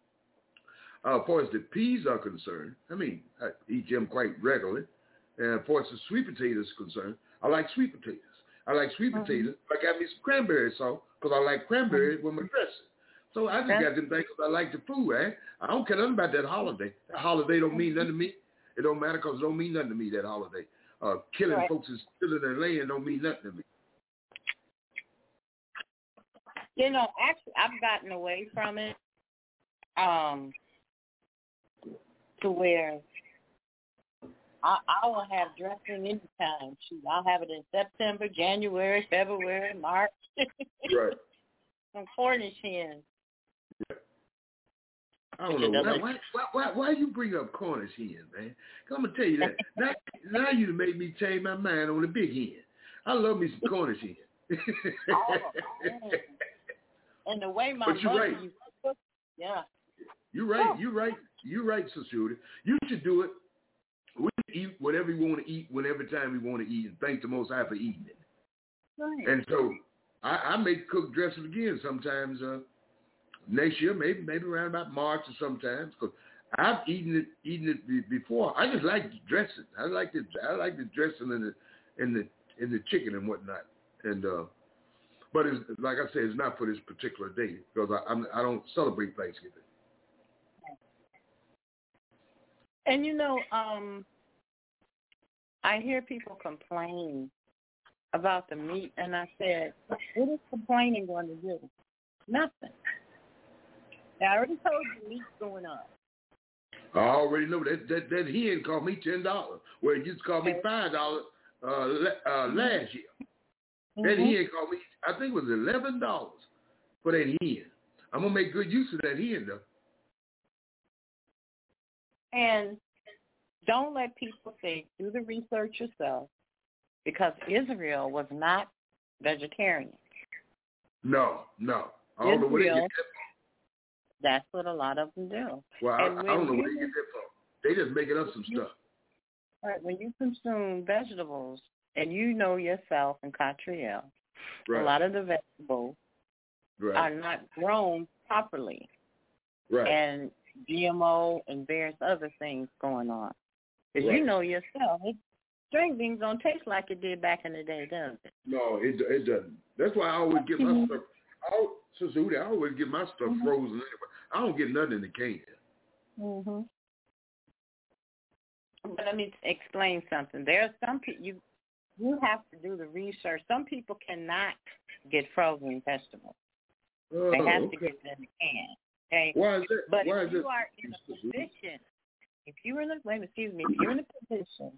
uh, as far as the peas are concerned, I mean, I eat them quite regularly. And as far as the sweet potatoes are concerned, I like sweet potatoes. I like sweet Mm-hmm. potatoes. I got me some cranberry sauce because I like cranberry mm-hmm. with my dressing. So I just That's- got them things because I like the food, eh? I don't care nothing about that holiday. That holiday don't mean nothing to me. It don't matter because it don't mean nothing to me, that holiday. Uh, killing Right. folks and stealing their land don't mean nothing to me. You know, actually, I've gotten away from it um, to where I, I will have dressing anytime. Shoot, I'll have it in September, January, February, March. Right. Some Cornish hens. I don't know. Why, why, why, why, why you bring up Cornish hen, man? 'Cause I'm going to tell you that. Now, now you done made me change my mind on the big hen. I love me some Cornish hen. Oh, man. And the way my But you're mother right. used to cook, yeah. You're right. You're right. You're right, Sister Judy. You should do it. We eat whatever we want to eat whenever time we want to eat, and thank the Most High for eating it. Right. And so I, I may cook dressing again sometimes uh, next year, maybe maybe around about March or sometimes, because I've eaten it eaten it be, before. I just like dressing. I like the I like the dressing in the in the in the chicken and whatnot. And uh, but it's, like I said, it's not for this particular day because I I'm, I don't celebrate Thanksgiving. And you know, um, I hear people complain about the meat, and I said, what is complaining going to do? Nothing. I already told you meat's going up. I already know that that that hen cost me ten dollars, where it used to cost me five dollars uh, le- uh, last year. Mm-hmm. That hen cost me, I think it was eleven dollars for that hen. I'm gonna make good use of that hen though. And don't let people think, do the research yourself, because Israel was not vegetarian. No, no. I don't know where they get Israel, that that's what a lot of them do. from. Well, And I, I when don't know where you- they get that from. They just making up some stuff. Right, when you consume vegetables, and you know yourself in Catriel, Right. a lot of the vegetables Right. are not grown properly. Right. And G M O and various other things going on. Because Right. you know yourself, it, string beans don't taste like it did back in the day, does it? No, it it doesn't. That's why I always get my stuff. I, Sister Hootie, I always get my stuff Mhm. frozen anyway. I don't get nothing in the can. Mhm. But let me explain something. There are some people you you have to do the research. Some people cannot get frozen vegetables. Oh, They have okay. to get it in the can. Okay. Why is that? But Why if is you that? are in a position if you're in a wait, excuse me, if you're in a position,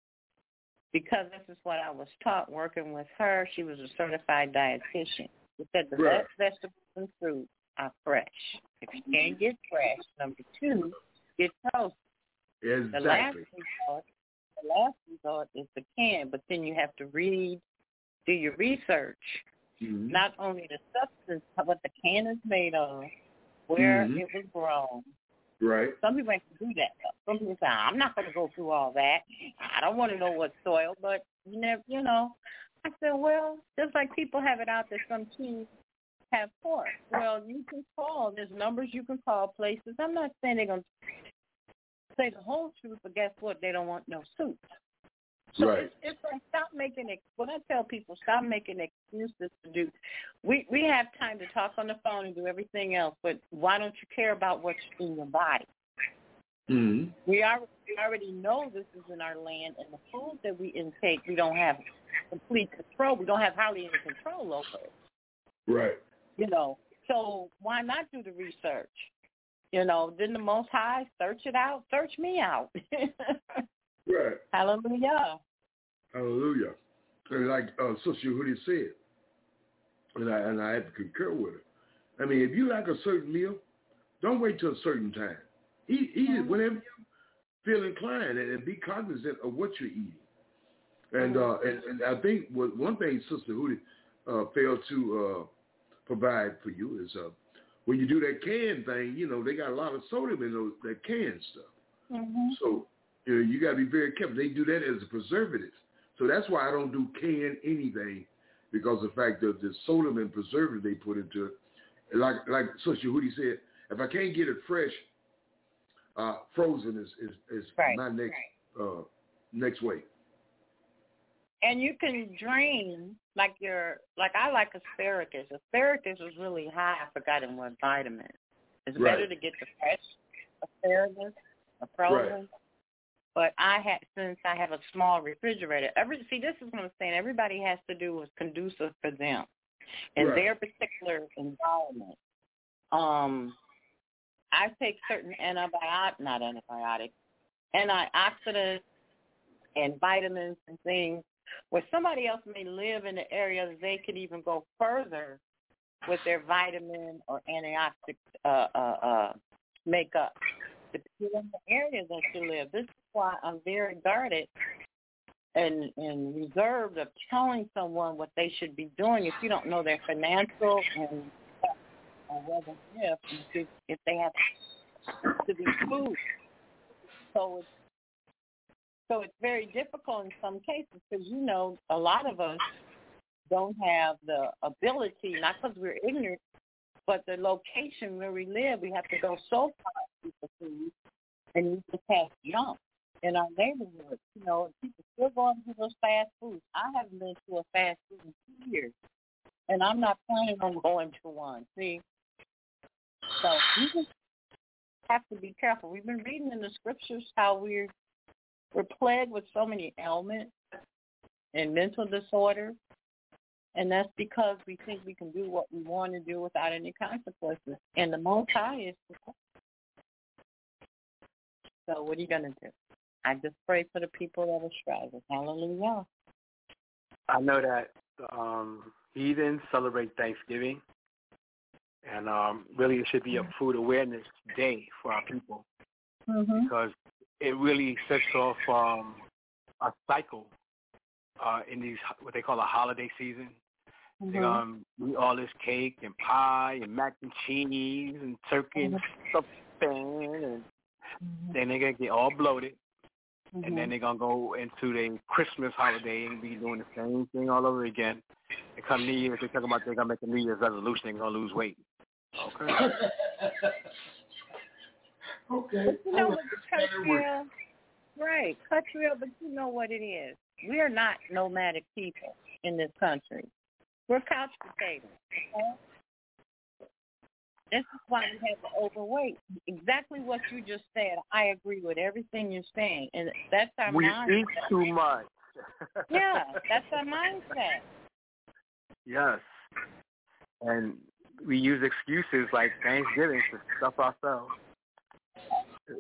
because this is what I was taught working with her. She was a certified dietitian. She said the Right. best vegetables and fruits are fresh. If you can't get fresh, number two, get toasted. Exactly. The last resort, the last resort is the can, but then you have to read, do your research. Mm-hmm. Not only the substance, but what the can is made of, where Mm-hmm. it was grown. Right. Some people have to do that. Though. Some people say, I'm not going to go through all that. I don't want to know what soil, but you never, you know. I said, well, just like people have it out there, some teams have pork. Well, you can call. There's numbers you can call, places. I'm not saying they're going to say the whole truth, but guess what? They don't want no soup. So Right. it's, it's like stop making it. When I tell people stop making excuses to do, we we have time to talk on the phone and do everything else, but why don't you care about what's in your body? Mm-hmm. We are we already know this is in our land, and the food that we intake, we don't have complete control. We don't have hardly any control over it. Right. You know, so why not do the research? You know, didn't the Most High search it out? Search me out. Right. Hallelujah. Hallelujah. And like uh, Sister Hoodie said, and I, and I have to concur with her. I mean, if you like a certain meal, don't wait till a certain time. Eat, eat it whenever you feel inclined, and, and be cognizant of what you're eating. And uh, and, and I think what one thing Sister Hoodie uh, failed to uh, provide for you is uh, when you do that can thing, you know, they got a lot of sodium in those that canned stuff. Mm-hmm. So you know, you got to be very careful. They do that as a preservative. So that's why I don't do canned anything, because of the fact that the sodium and preservative they put into it. Like like Sister Hoodie said, if I can't get it fresh, uh, frozen is is, is Right. my next uh, next way. And you can drain like your like I like asparagus. Asparagus is really high. I forgot in what vitamin. It's Right. better to get the fresh asparagus, or frozen. Right. But I had since I have a small refrigerator. Every see this is what I'm saying. Everybody has to do what's conducive for them in Right. their particular environment. Um, I take certain antibiotic, not antibiotics, antioxidants and vitamins and things where somebody else may live in the area, they could even go further with their vitamin or antioxidant uh, uh, uh, makeup, depending on the area that you live. This is why I'm very guarded and, and reserved of telling someone what they should be doing if you don't know their financial and or whether if, if they have to be food. So it's So it's very difficult in some cases because, you know, a lot of us don't have the ability, not because we're ignorant, but the location where we live, we have to go so far to get the food, and we just have junk in our neighborhood. You know, people still going to those fast foods. I haven't been to a fast food in two years, and I'm not planning on going to one. See? So we just have to be careful. We've been reading in the scriptures how we're We're plagued with so many ailments and mental disorders, and that's because we think we can do what we want to do without any consequences. And the Most High is. So what are you going to do? I just pray for the people that are striving. Hallelujah. I know that um, heathens celebrate Thanksgiving, and um, really it should be a food awareness day for our people, Mm-hmm. because it really sets off um, a cycle uh, in these what they call a holiday season. Mm-hmm. They um, eat all this cake and pie and mac and cheese and turkey and stuffing, and Mm-hmm. then they're gonna get all bloated, Mm-hmm. and then they're gonna go into the Christmas holiday and be doing the same thing all over again. And come New Year's, they're talking about they're gonna make a New Year's resolution, they're gonna lose weight. Okay. Okay. But you know what, Cuttrill, right, Cuttrill, but you know what it is. We are not nomadic people in this country. We're couch potatoes, okay? This is why we have the overweight. Exactly what you just said. I agree with everything you're saying, and that's our we mindset. eat too much. Yeah, that's our mindset. Yes. And we use excuses like Thanksgiving to stuff ourselves.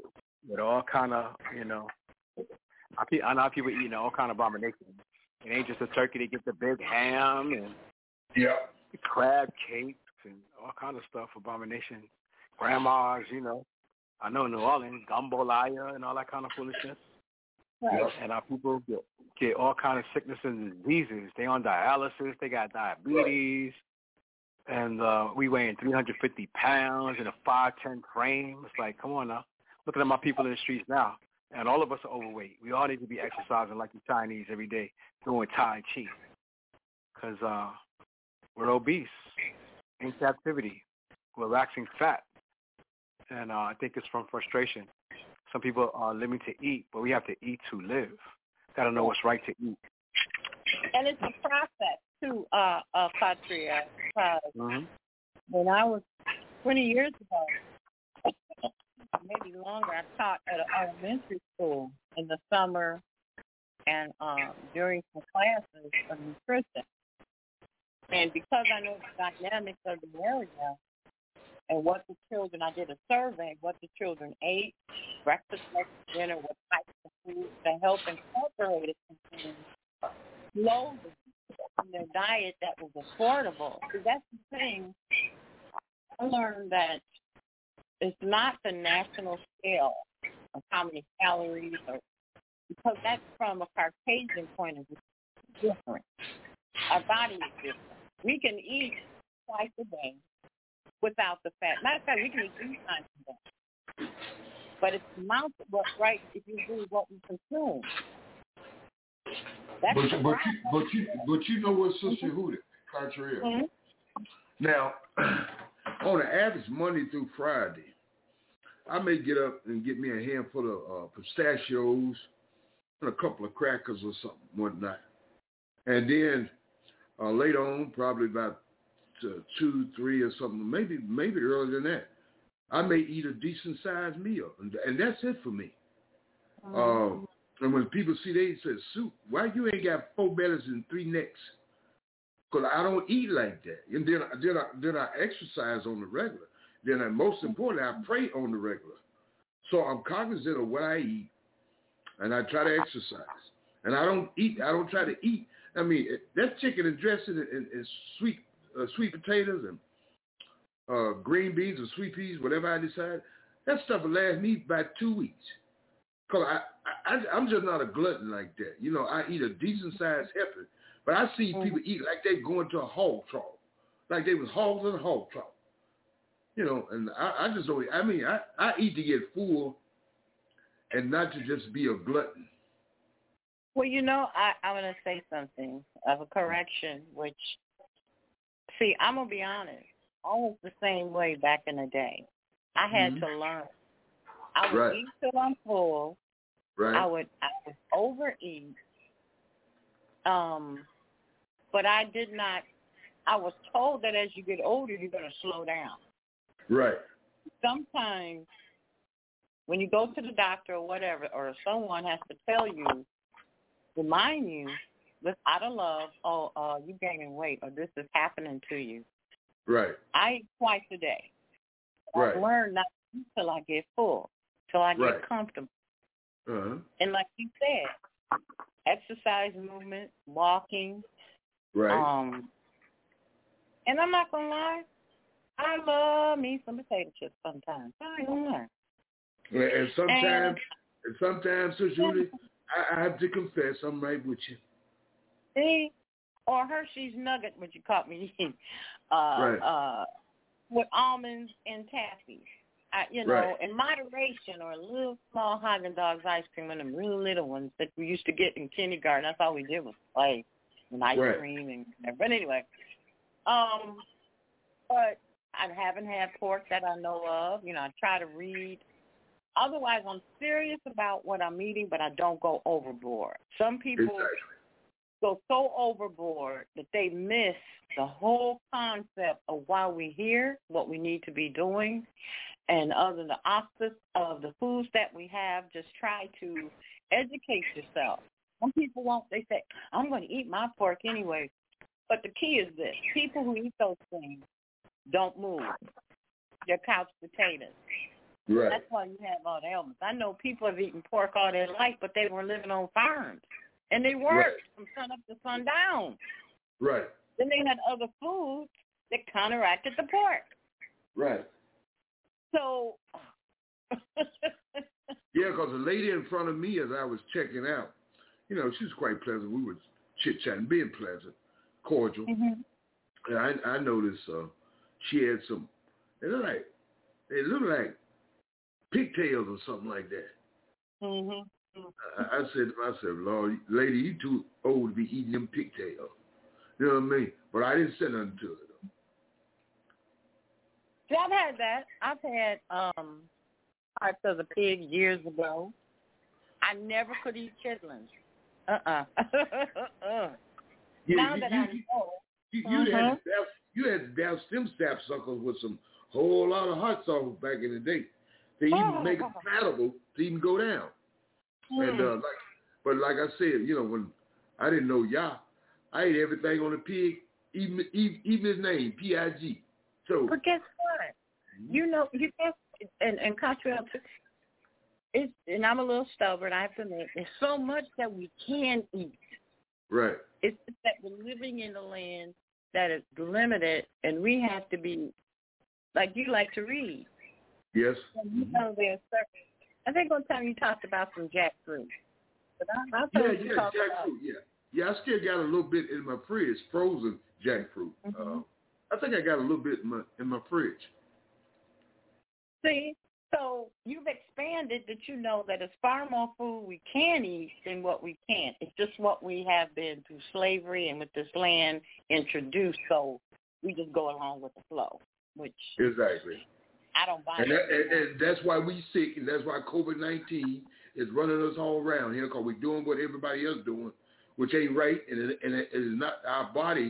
with all kind of, you know, I, pe- I know people eating all kind of abominations. It ain't just a turkey. They get the big ham and Yeah. crab cakes and all kind of stuff, abomination. Grandmas, you know. I know in New Orleans, jambalaya and all that kind of foolishness. Right. Yep. And our people get, get all kind of sicknesses and diseases. They on dialysis. They got diabetes. Right. And uh, we weighing three hundred fifty pounds in a five ten frame. It's like, come on now. Looking at my people in the streets now. And all of us are overweight. We all need to be exercising like the Chinese every day, doing Tai Chi. Because uh, we're obese, in captivity. We're waxing fat. And uh, I think it's from frustration. Some people are living to eat, but we have to eat to live. Got to know what's right to eat. And it's a process, too, uh, uh, Patria. Uh, Mm-hmm. When I was twenty years ago, maybe longer, I taught at an elementary school in the summer and um, during some classes of nutrition. And because I know the dynamics of the area and what the children, I did a survey, what the children ate, breakfast, lunch, dinner, what types of food to help incorporate it into slowly in their diet that was affordable. So that's the thing. I learned that it's not the national scale of how many calories, or because that's from a Caucasian point of view, different. Our body is different. We can eat twice a day without the fat. Matter of fact, we can eat three times a day. But it's the amount of what's right if you do what we consume. That's But, the but, you, but, you, but you know what, Sister mm-hmm. Hootie, Cartier. Mm-hmm. Now, on an average Monday through Friday, I may get up and get me a handful of uh, pistachios and a couple of crackers or something one night. And then uh, later on, probably about uh, two, three or something, maybe maybe earlier than that, I may eat a decent-sized meal. And, and that's it for me. Mm-hmm. Uh, and when people see they say, soup, why you ain't got four bellies and three necks? Because I don't eat like that. And then, then, I, then I exercise on the regular. Then I, most importantly, I pray on the regular. So I'm cognizant of what I eat, and I try to exercise. And I don't eat. I don't try to eat. I mean, that chicken and dressing and, and, and sweet uh, sweet potatoes and uh, green beans or sweet peas, whatever I decide, that stuff will last me about two weeks. Because I, I, I'm just not a glutton like that. You know, I eat a decent-sized heifer. But I see people eat like they going to a hog trough, like they was hogs in a hog trough. You know, and I, I just don't, I mean, I, I eat to get full and not to just be a glutton. Well, you know, I, I want to say something of a correction, which, see, I'm going to be honest. I was the same way back in the day. I had mm-hmm. to learn. I would right. eat till I'm full. Right. I would, I would overeat. Um, but I did not, I was told that as you get older, you're going to slow down. Right. Sometimes when you go to the doctor or whatever, or someone has to tell you, remind you, look, out of love, oh, uh, you're gaining weight, or this is happening to you. Right. I eat twice a day. Right. I've learned not to eat till I get full, till I get right. comfortable. Uh-huh. And like you said, exercise, movement, walking. Right. Um, and I'm not going to lie, I love me some potato chips sometimes. I ain't gonna lie. And sometimes, and, and sometimes, Sister Judy, I, I have to confess, I'm right with you. See? Or Hershey's Nugget, which you caught me eating, uh, right. uh, with almonds and taffy. I, you know, right. in moderation, or a little small Haagen-Dazs ice cream, and them real little ones that we used to get in kindergarten. That's all we did was play and ice right. cream. And But anyway, um, but I haven't had pork that I know of. You know, I try to read. Otherwise, I'm serious about what I'm eating, but I don't go overboard. Some people exactly. go so overboard that they miss the whole concept of why we're here, what we need to be doing. And other than the auspice of the foods that we have, just try to educate yourself. Some people won't. They say, I'm going to eat my pork anyway. But the key is this. People who eat those things don't move. They're couch potatoes. Right. That's why you have all the ailments. I know people have eaten pork all their life, but they were living on farms. And they worked Right. from sun up to sundown. Right. Then they had other foods that counteracted the pork. Right. So, yeah, because the lady in front of me as I was checking out, you know, she was quite pleasant. We were chit-chatting, being pleasant, cordial. mm-hmm. And I, I noticed uh, she had some, it looked like, it looked like pigtails or something like that. Mm-hmm. I, I said to myself, Lord, lady, you too old to be eating them pigtails. You know what I mean? But I didn't say nothing to it. Yeah, I've had that. I've had um, parts of the pig years ago. I never could eat chitlins. Uh-uh. uh-uh. Yeah, now you, that you, I know. You, you, mm-hmm. had to douse, you had to douse them sapsuckers with some whole lot of hot sauce back in the day to even oh. make it palatable to even go down. Mm. And uh, like, but like I said, you know, when I didn't know Yah, I ate everything on the pig, even even, even his name, P I G. So, but guess what? You know, you guess, and and Cottrell, it's and I'm a little stubborn. I have to admit, there's so much that we can eat. Right. It's just that we're living in a land that is limited, and we have to be like you like to read. Yes. And you know, there's certain. I think one time you talked about some jackfruit. But I, I yeah, you yeah, talked jackfruit. about, Yeah, yeah. I still got a little bit in my fridge, frozen jackfruit. Mm-hmm. Uh, I think I got a little bit in my in my fridge. See, so you've expanded that you know that there's far more food we can eat than what we can't. It's just what we have been through slavery and with this land introduced, so we just go along with the flow, which exactly. I don't buy. And, that, and, and that's why we sick, and that's why COVID nineteen is running us all around here, because we're doing what everybody else doing, which ain't right, and it, and it is not. Our body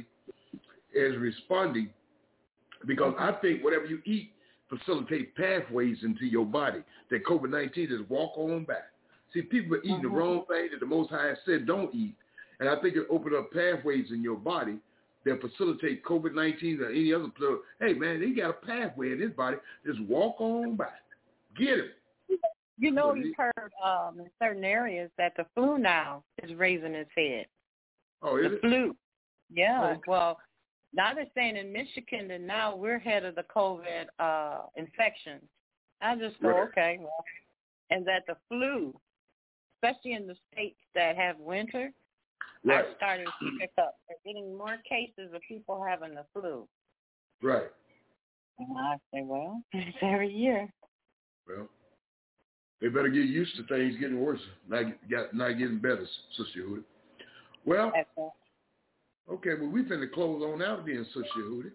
is responding because I think whatever you eat facilitate pathways into your body that COVID nineteen just walk on by. See, people are eating uh-huh. the wrong thing that the Most High said don't eat, and I think it opened up pathways in your body that facilitate COVID nineteen or any other plague. Hey, man, they got a pathway in his body. Just walk on by. Get him. You know, you've heard um, in certain areas that the flu now is raising its head. Oh, is the it? flu. Yeah. Oh. Well, now they're saying in Michigan that now we're head of the COVID uh, infections. I just go, right. okay, well, and that the flu, especially in the states that have winter, right. are starting to pick up. They're getting more cases of people having the flu. Right. And I say, well, it's every year. Well, they better get used to things getting worse, not, not getting better, Sister Hootie. Well, okay, well, we finna close on out then, Sister Hootie.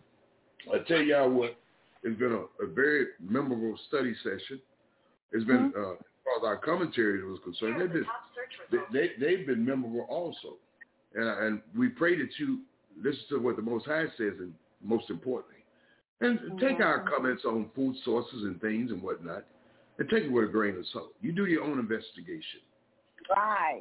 I tell y'all what, it's been a, a very memorable study session. It's been, mm-hmm. uh, as far as our commentary was concerned, they've been, they, they, they've been memorable also. And, and we pray that you listen to what the Most High says, and most importantly, and mm-hmm. take our comments on food sources and things and whatnot, and take it with a grain of salt. You do your own investigation. Right.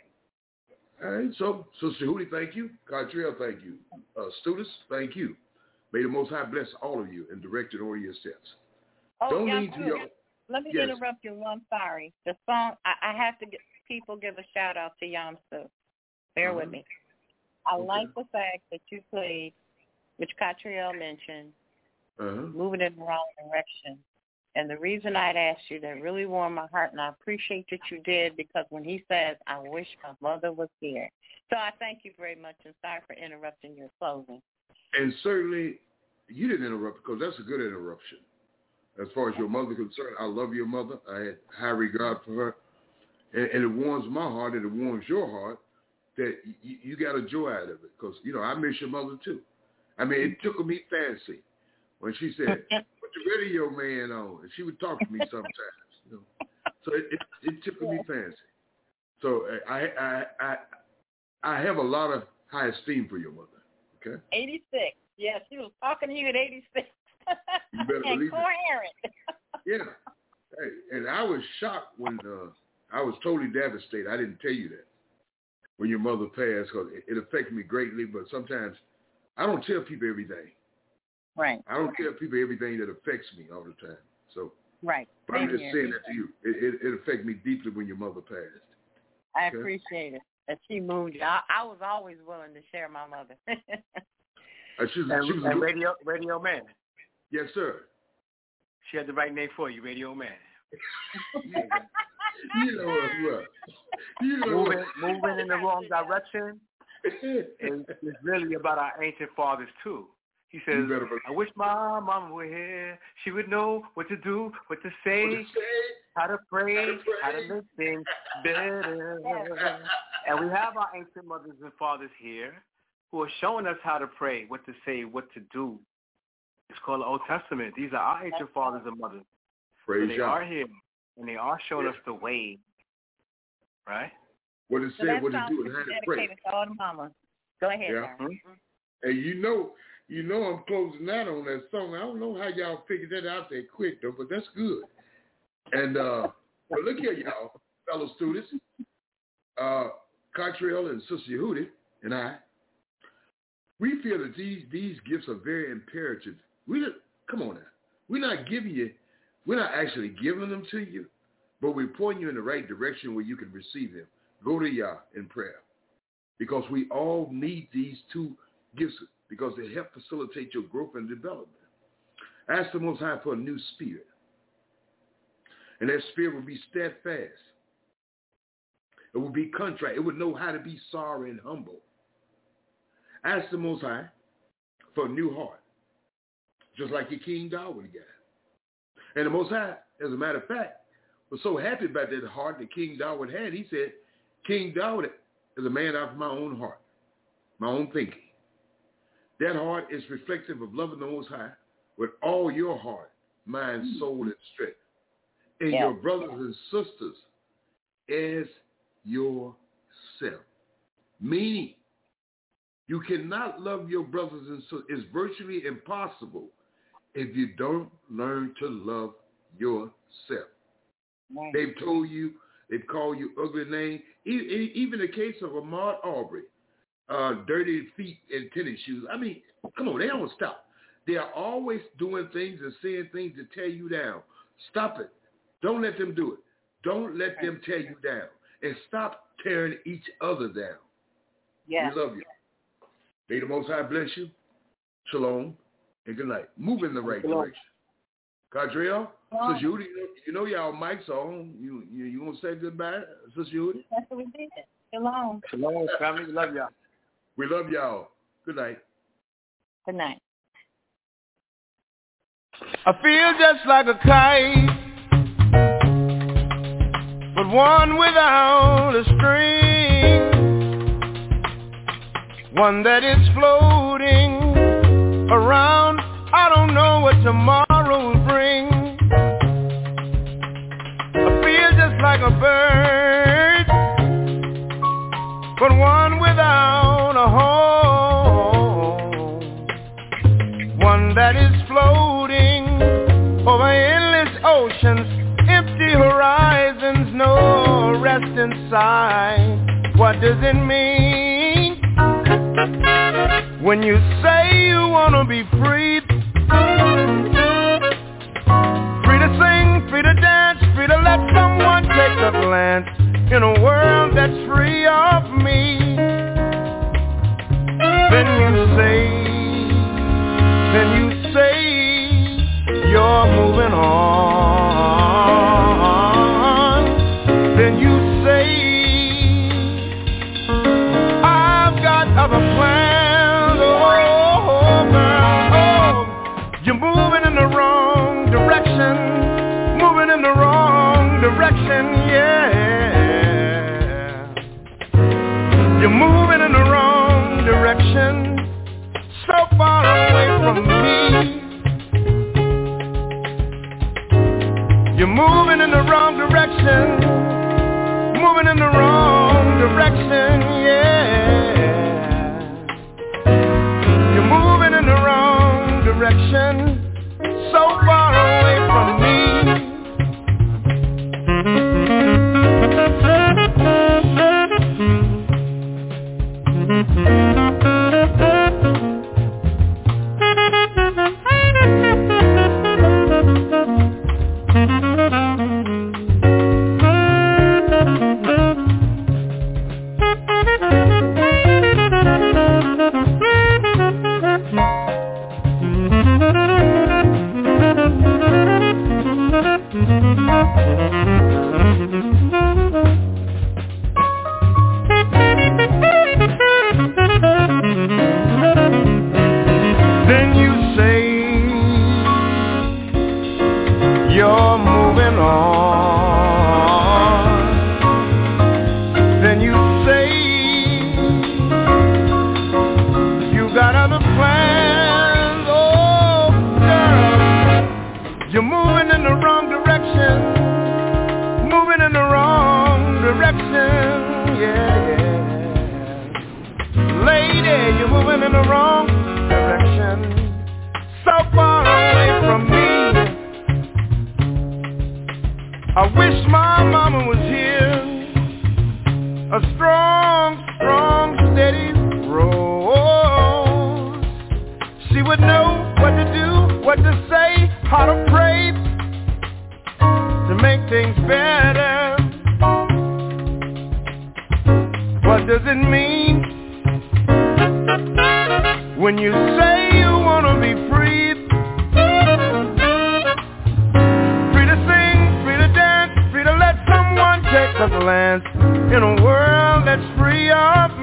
All right, so, Sister Hootie, thank you. Cottrell, thank you. Uh, students, thank you. May the Most High bless all of you and direct and order your steps. Oh, Don't yeah, lean to your... Let me yes. interrupt you. I'm sorry. The song, I, I have to get people give a shout-out to Yam Sue. Bear uh-huh. with me. I okay. like the fact that you played, which Cottrell mentioned, uh-huh. moving in the wrong direction. And the reason I'd asked you, that really warmed my heart, and I appreciate that you did, because when he says, I wish my mother was here. So I thank you very much, and sorry for interrupting your closing. And certainly, you didn't interrupt, because that's a good interruption. As far as your mother is concerned, I love your mother. I had high regard for her. And, and it warms my heart, and it warms your heart that you, you got a joy out of it. Because, you know, I miss your mother, too. I mean, it took me fancy when she said, put the radio man on. And she would talk to me sometimes. You know. So it, it, it tickled me fancy. So I, I, I, I have a lot of high esteem for your mother. Okay? eighty-six. Yeah, she was talking to you at eighty-six. You better and believe coherent. it. Yeah. Hey, and I was shocked when uh, I was totally devastated. I didn't tell you that when your mother passed, because it, it affected me greatly. But sometimes I don't tell people everything. Right. I don't tell people everything that affects me all the time. So Right. But I'm Same just here. saying that to you. It, it, it affected me deeply when your mother passed. I Okay? appreciate it that she moved you. I, I was always willing to share my mother. Uh, she was, And, she was and a, Radio Radio Man. yes, sir. She had the right name for you, Radio Man. You know what? what? You know Moving, what? moving in the wrong direction is, is really about our ancient fathers, too. He says, You better- I wish my mama were here. She would know what to do, what to say, What to say? how to pray, How to pray. how to make things better. And we have our ancient mothers and fathers here who are showing us how to pray, what to say, what to do. It's called the Old Testament. These are our ancient fathers and mothers. Praise So they God. are here, and they are showing us the way, right? What it So said, that what to song do, is and how to pray. dedicated to all the mamas. Go ahead, Yeah. Darren. And you know, you know I'm closing out on that song. I don't know how y'all figured that out there quick, though, but that's good. And, uh, but look here, y'all, fellow students. Uh, Cottrell and Sister Yehudi and I, we feel that these, these gifts are very imperative. We don't, come on now. We're not giving you, we're not actually giving them to you, but we're pointing you in the right direction where you can receive them. Go to Yah in prayer. Because we all need these two gifts because they help facilitate your growth and development. Ask the Most High for a new spirit. And that spirit will be steadfast. It will be contrite. It would know how to be sorry and humble. Ask the Most High for a new heart, just like your King David got. And the Most High, as a matter of fact, was so happy about that heart that King David had. He said, King David is a man after my own heart, my own thinking. That heart is reflective of loving the Most High with all your heart, mind, soul, and strength. And Yeah. your brothers and sisters as yourself. Meaning, you cannot love your brothers and sisters. It's virtually impossible if you don't learn to love yourself. Right. They've told you, they've called you ugly names. Even the case of Ahmaud Arbery, uh, dirty feet and tennis shoes. I mean, come on, they don't stop. They are always doing things and saying things to tear you down. Stop it. Don't let them do it. Don't let them tear you down. And stop tearing each other down. Yeah. We love you. May the Most High bless you. Shalom and good night. Move in the right Shalom. direction. Cadrell, Shalom. Sister Yehudi, you know y'all mics on. You you, you want to say goodbye, Sister Yehudi? That's what we did. Shalom. Shalom, family. Love y'all. We love y'all. Good night. Good night. I feel just like a kite, but one without a string, one that is floating around. I don't know what tomorrow will bring. I feel just like a bird, but one without a home, one that is floating over endless oceans, empty horizons, no rest inside. What does it mean when you say you want to be free? Free to sing, free to dance, free to let someone take a glance in a world that's free of me. Then you say, then you say you're moving on. Then you say I've got other plans. Oh, girl, oh, you're moving in the wrong direction. Moving in the wrong direction, yeah. You're moving in the wrong direction. So far away from me. You're moving in the wrong direction. Moving in the wrong direction, yeah. You're moving in the wrong direction. So far away from me. Mm-hmm. you're moving in the wrong direction, so far away from me. I wish my mama was here, a strong, strong, steady rose. She would know what to do, what to say, how to pray to make things better. What does it mean when you say you want to be free? Free to sing, free to dance, free to let someone take the glance in a world that's free of